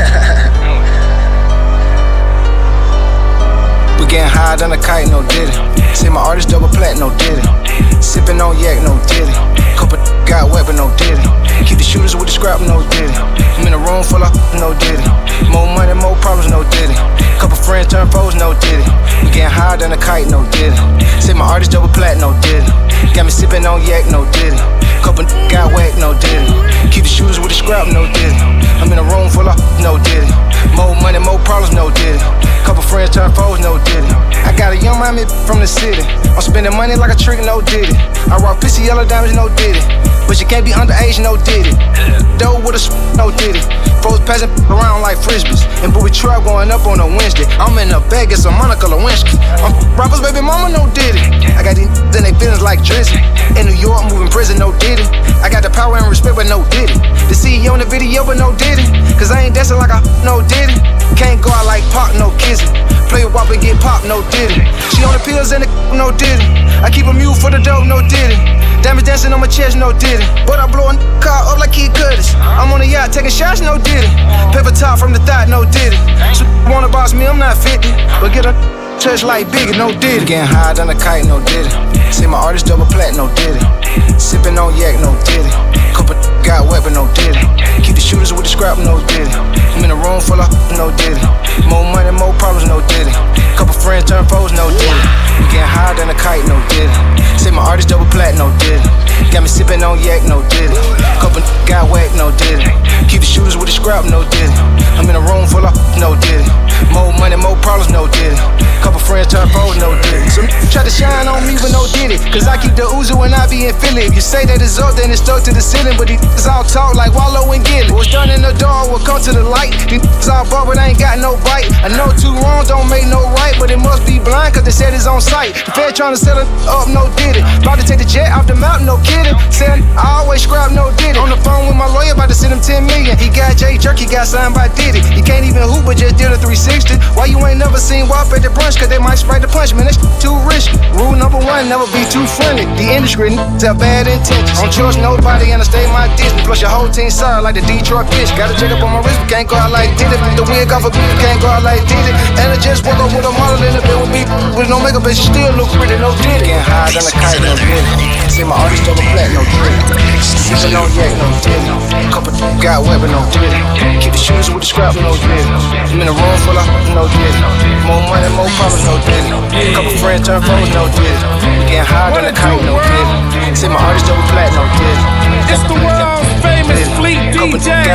[SPEAKER 10] We getting high than a kite, no diddy. See my artist double plat, no diddy. Sipping on yak, no diddy. Couple got wet, but no diddy. Keep the shooters with the scrap, no diddy. I'm in a room full of no diddy. More money, more problems, no diddy. Couple friends turn foes, no diddy. We getting high than a kite, no diddy. See my artist double plat, no diddy. Got me sipping on yak, no diddy. Couple got whacked, no diddy. Keep the shooters with the scrap, no diddy. I'm in a room full of no diddy. More money, more problems, no diddy. Couple friends turn foes, no diddy. I got a young mommy from the city. I'm spending money like a trick, no diddy. I rock pissy yellow diamonds, no diddy. But you can't be underage, no diddy. Dough with a sp- no diddy. Folks passing around like frisbees. And booby trap going up on a Wednesday. I'm in a bag, it's a Monica Lewinsky. I'm rappers, baby mama, no diddy. I got these in they feelings like Drizzy. In New York, moving prison, no diddy. I got the power and respect, but no diddy. The C E O in the video, but no diddy. Cause I ain't dancing like a no diddy. Can't go out like Pop, no kissing. Play a wop and get popped, no diddy. She on the pills and the no diddy. I keep a mule for the dope, no diddy. Diamonds dancing on my chest, no diddy. But I blow a car up like Kid Curtis. I'm on a yacht taking shots, no diddy. Paper top from the thought, no diddy. So wanna boss me, I'm not fifty. But get a touch like Biggie, no diddy. Getting high than a kite, no diddy. See my artist double plat, no diddy. Sipping on yak, no diddy. Couple got wet, but no diddy. Keep the shooters with the scrap, no diddy. I'm in a room full of no diddy. More money, more problems, no diddy. Couple friends turn foes, no diddy. We getting high than a kite, no diddy. See my artist double plat, no diddy. Got me sipping on yak, no diddy. Couple got whacked, no diddy. Keep the shooters with the scrap, no diddy. I'm in a room full of no diddy. More money, more problems, no diddy. Couple friends turn foes, no diddy. Some try to shine on me, but no diddy. Cause I keep the Uzi when I be in Philly. If you say that it's up, then it's stuck to the ceiling. But these all talk like Wallow and Gilly. What's done in the door will come to the light. These all bar, but I ain't got no bite. I know two wrongs don't make no right, but it must be blind cause they said it's on sight. The Fed trying to set it up, no diddy. About to take the jet off the mountain, no kidding. Said I always scrap, no diddy. On the phone with my lawyer, about to send him ten million. He got J Jerk, he got signed by Diddy. He can't even hoop, but just did a three sixty. Why you ain't never seen W A P at the brunch? Cause they might spray the punch, man, that's too risky. Rule number one, never be too friendly. The industry have bad intentions. Don't trust nobody and I stay my distance. Plus your whole team sorry like the Detroit bitch. Gotta check up on my wrist, but can't go out like Diddy. The wig off a bitch, can't go out like Diddy. And I just woke up with a model in the bed with me with no makeup, but she still look pretty, no Diddy. Getting high than a kite, no Diddy. See my artist double plat, no Diddy. Sipping on yak, no Diddy. Couple got wet, but no Diddy. Keep the shooters with the scrap, no Diddy. I'm in a room full of no Diddy. More money, more problems, no Diddy. Couple friends turn foes, no Diddy. We getting high than a kite, no Diddy. See my artist double plat, no Diddy.
[SPEAKER 5] It's the world famous Fleet D J.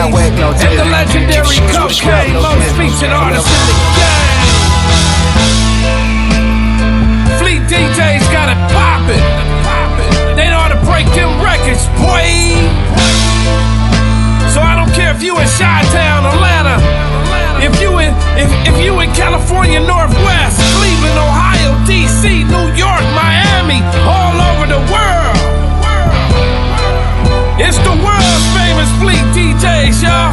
[SPEAKER 5] And the legendary Cocaine, most featured artist in the game. Fleet D Js got it poppin'. They know how to break them records, boy. So I don't care if you in Chi-Town, Atlanta, if you in if, if you in California Northwest, Cleveland, Ohio, D C, New York, Miami, all over the world. It's the world's famous Fleet D Js, y'all.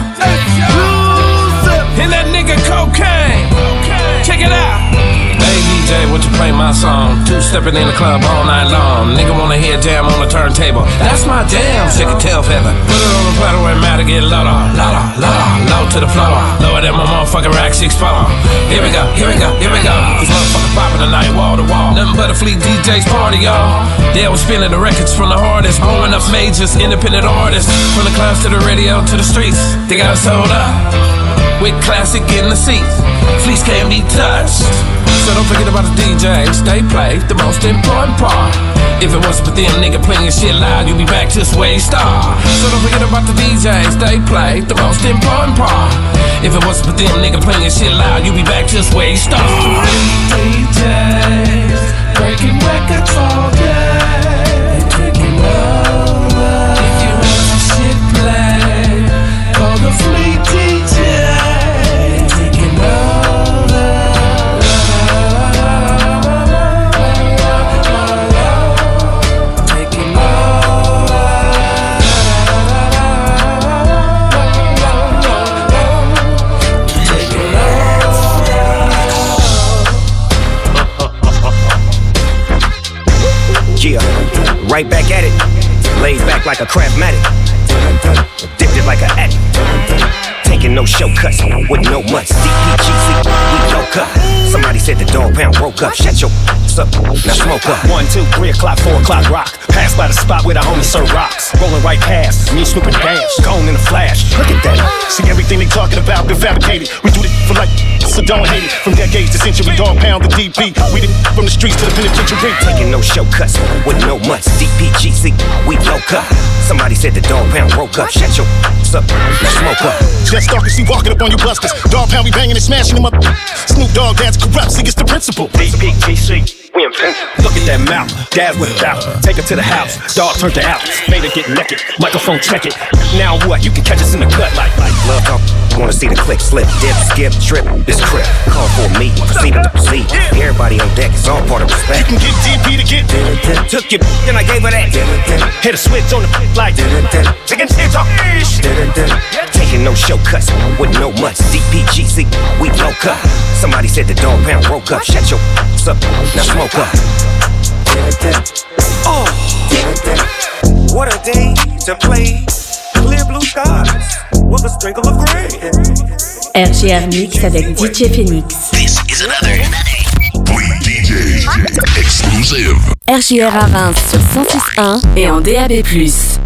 [SPEAKER 5] And that nigga Cocaine. Check it out. Hey D J, would you play my song? Two-stepping in the club all night long. Nigga wanna hear jam on the turntable. That's my jam, shake a tail feather. Put it on the platter where it matter, get louder, louder, louder, low to the floor. Lower than my motherfucking rack six four. Here we go, here we go, here we go. This motherfucker popping tonight, wall to wall. Nothing but a Fleet D J's party, y'all. They was spinning the records from the hardest, blowing up majors, independent artists. From the clubs to the radio to the streets, they got us sold up. With classic in the seats, fleece can't be touched. So don't forget about the D Js, they play the most important part. If it wasn't for them nigga playing shit loud, you'd be back just where you start. So don't forget about the D Js, they play the most important part. If it wasn't for them nigga playing shit loud, you'd be back just where you start. D Js, breaking records all day, taking over. If you want your shit play, call the Fleet D J.
[SPEAKER 16] Right back at it, laid back like a Craftmatic, dipped it like an addict, taking no shortcuts with no mutts. D P G C, we no cut. Somebody said the dog pound broke up. Shut your up, now smoke up. One, two, three o'clock, four o'clock, rock. Pass by the spot where the homie Sir rocks. Rolling right past, me and Snoop and Dash, gone in a flash. Look at that. See everything they talking about been fabricated. We do this for like, so don't hate it. From decades to century, dog pound the D P. We did from the streets to the penitentiary. Taking no shortcuts with no mutts. D P G C, we no cut. Somebody said the dog pound broke up. Shut your up, now smoke up.
[SPEAKER 22] Just stalkers, see walking up on you busters. Dog pound, we banging and smashing them up. Snoop Dogg, dad's corrupt, see it's the principle.
[SPEAKER 16] D P G C, we invincible.
[SPEAKER 22] Look at that mouth, dad with a bout. Take her to the house, dog turned her out. Made her get naked, microphone check it. Now what? You can catch us in the cut like like
[SPEAKER 16] love talk. Wanna see the click, slip, dip, skip, trip. This crib, call for a meeting, proceeded to proceed. Everybody on deck, it's all part of respect.
[SPEAKER 22] You can get D P to get
[SPEAKER 16] took your then I gave her that.
[SPEAKER 22] Hit a switch on the like chicken talk.
[SPEAKER 16] Taking no shortcuts with no mutts. D P G C, we no cut. Somebody said the dog pound broke up. Shut your up, now smoke up. Oh, what a day to play clear blue skies with a sprinkle of gray.
[SPEAKER 1] R G R Mix avec D J Phoenix.
[SPEAKER 18] This is another Fleet D J exclusive.
[SPEAKER 1] R J R à Reims sur cent six point un et en D A B plus.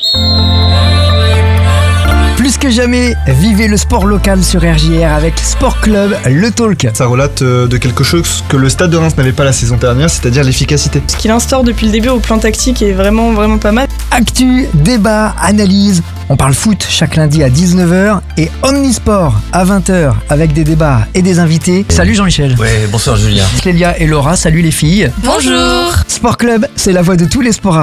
[SPEAKER 17] Plus que jamais, vivez le sport local sur R J R avec Sport Club, le talk.
[SPEAKER 19] Ça relate de quelque chose que le Stade de Reims n'avait pas la saison dernière, c'est-à-dire l'efficacité.
[SPEAKER 20] Ce qu'il instaure depuis le début au plan tactique est vraiment, vraiment pas mal.
[SPEAKER 17] Actu, débat, analyse. On parle foot chaque lundi à dix-neuf heures et Omnisport à vingt heures avec des débats et des invités. Salut Jean-Michel.
[SPEAKER 23] Ouais, bonsoir Julien.
[SPEAKER 17] Clélia et Laura, salut les filles.
[SPEAKER 20] Bonjour.
[SPEAKER 17] Sport Club, c'est la voix de tous les sports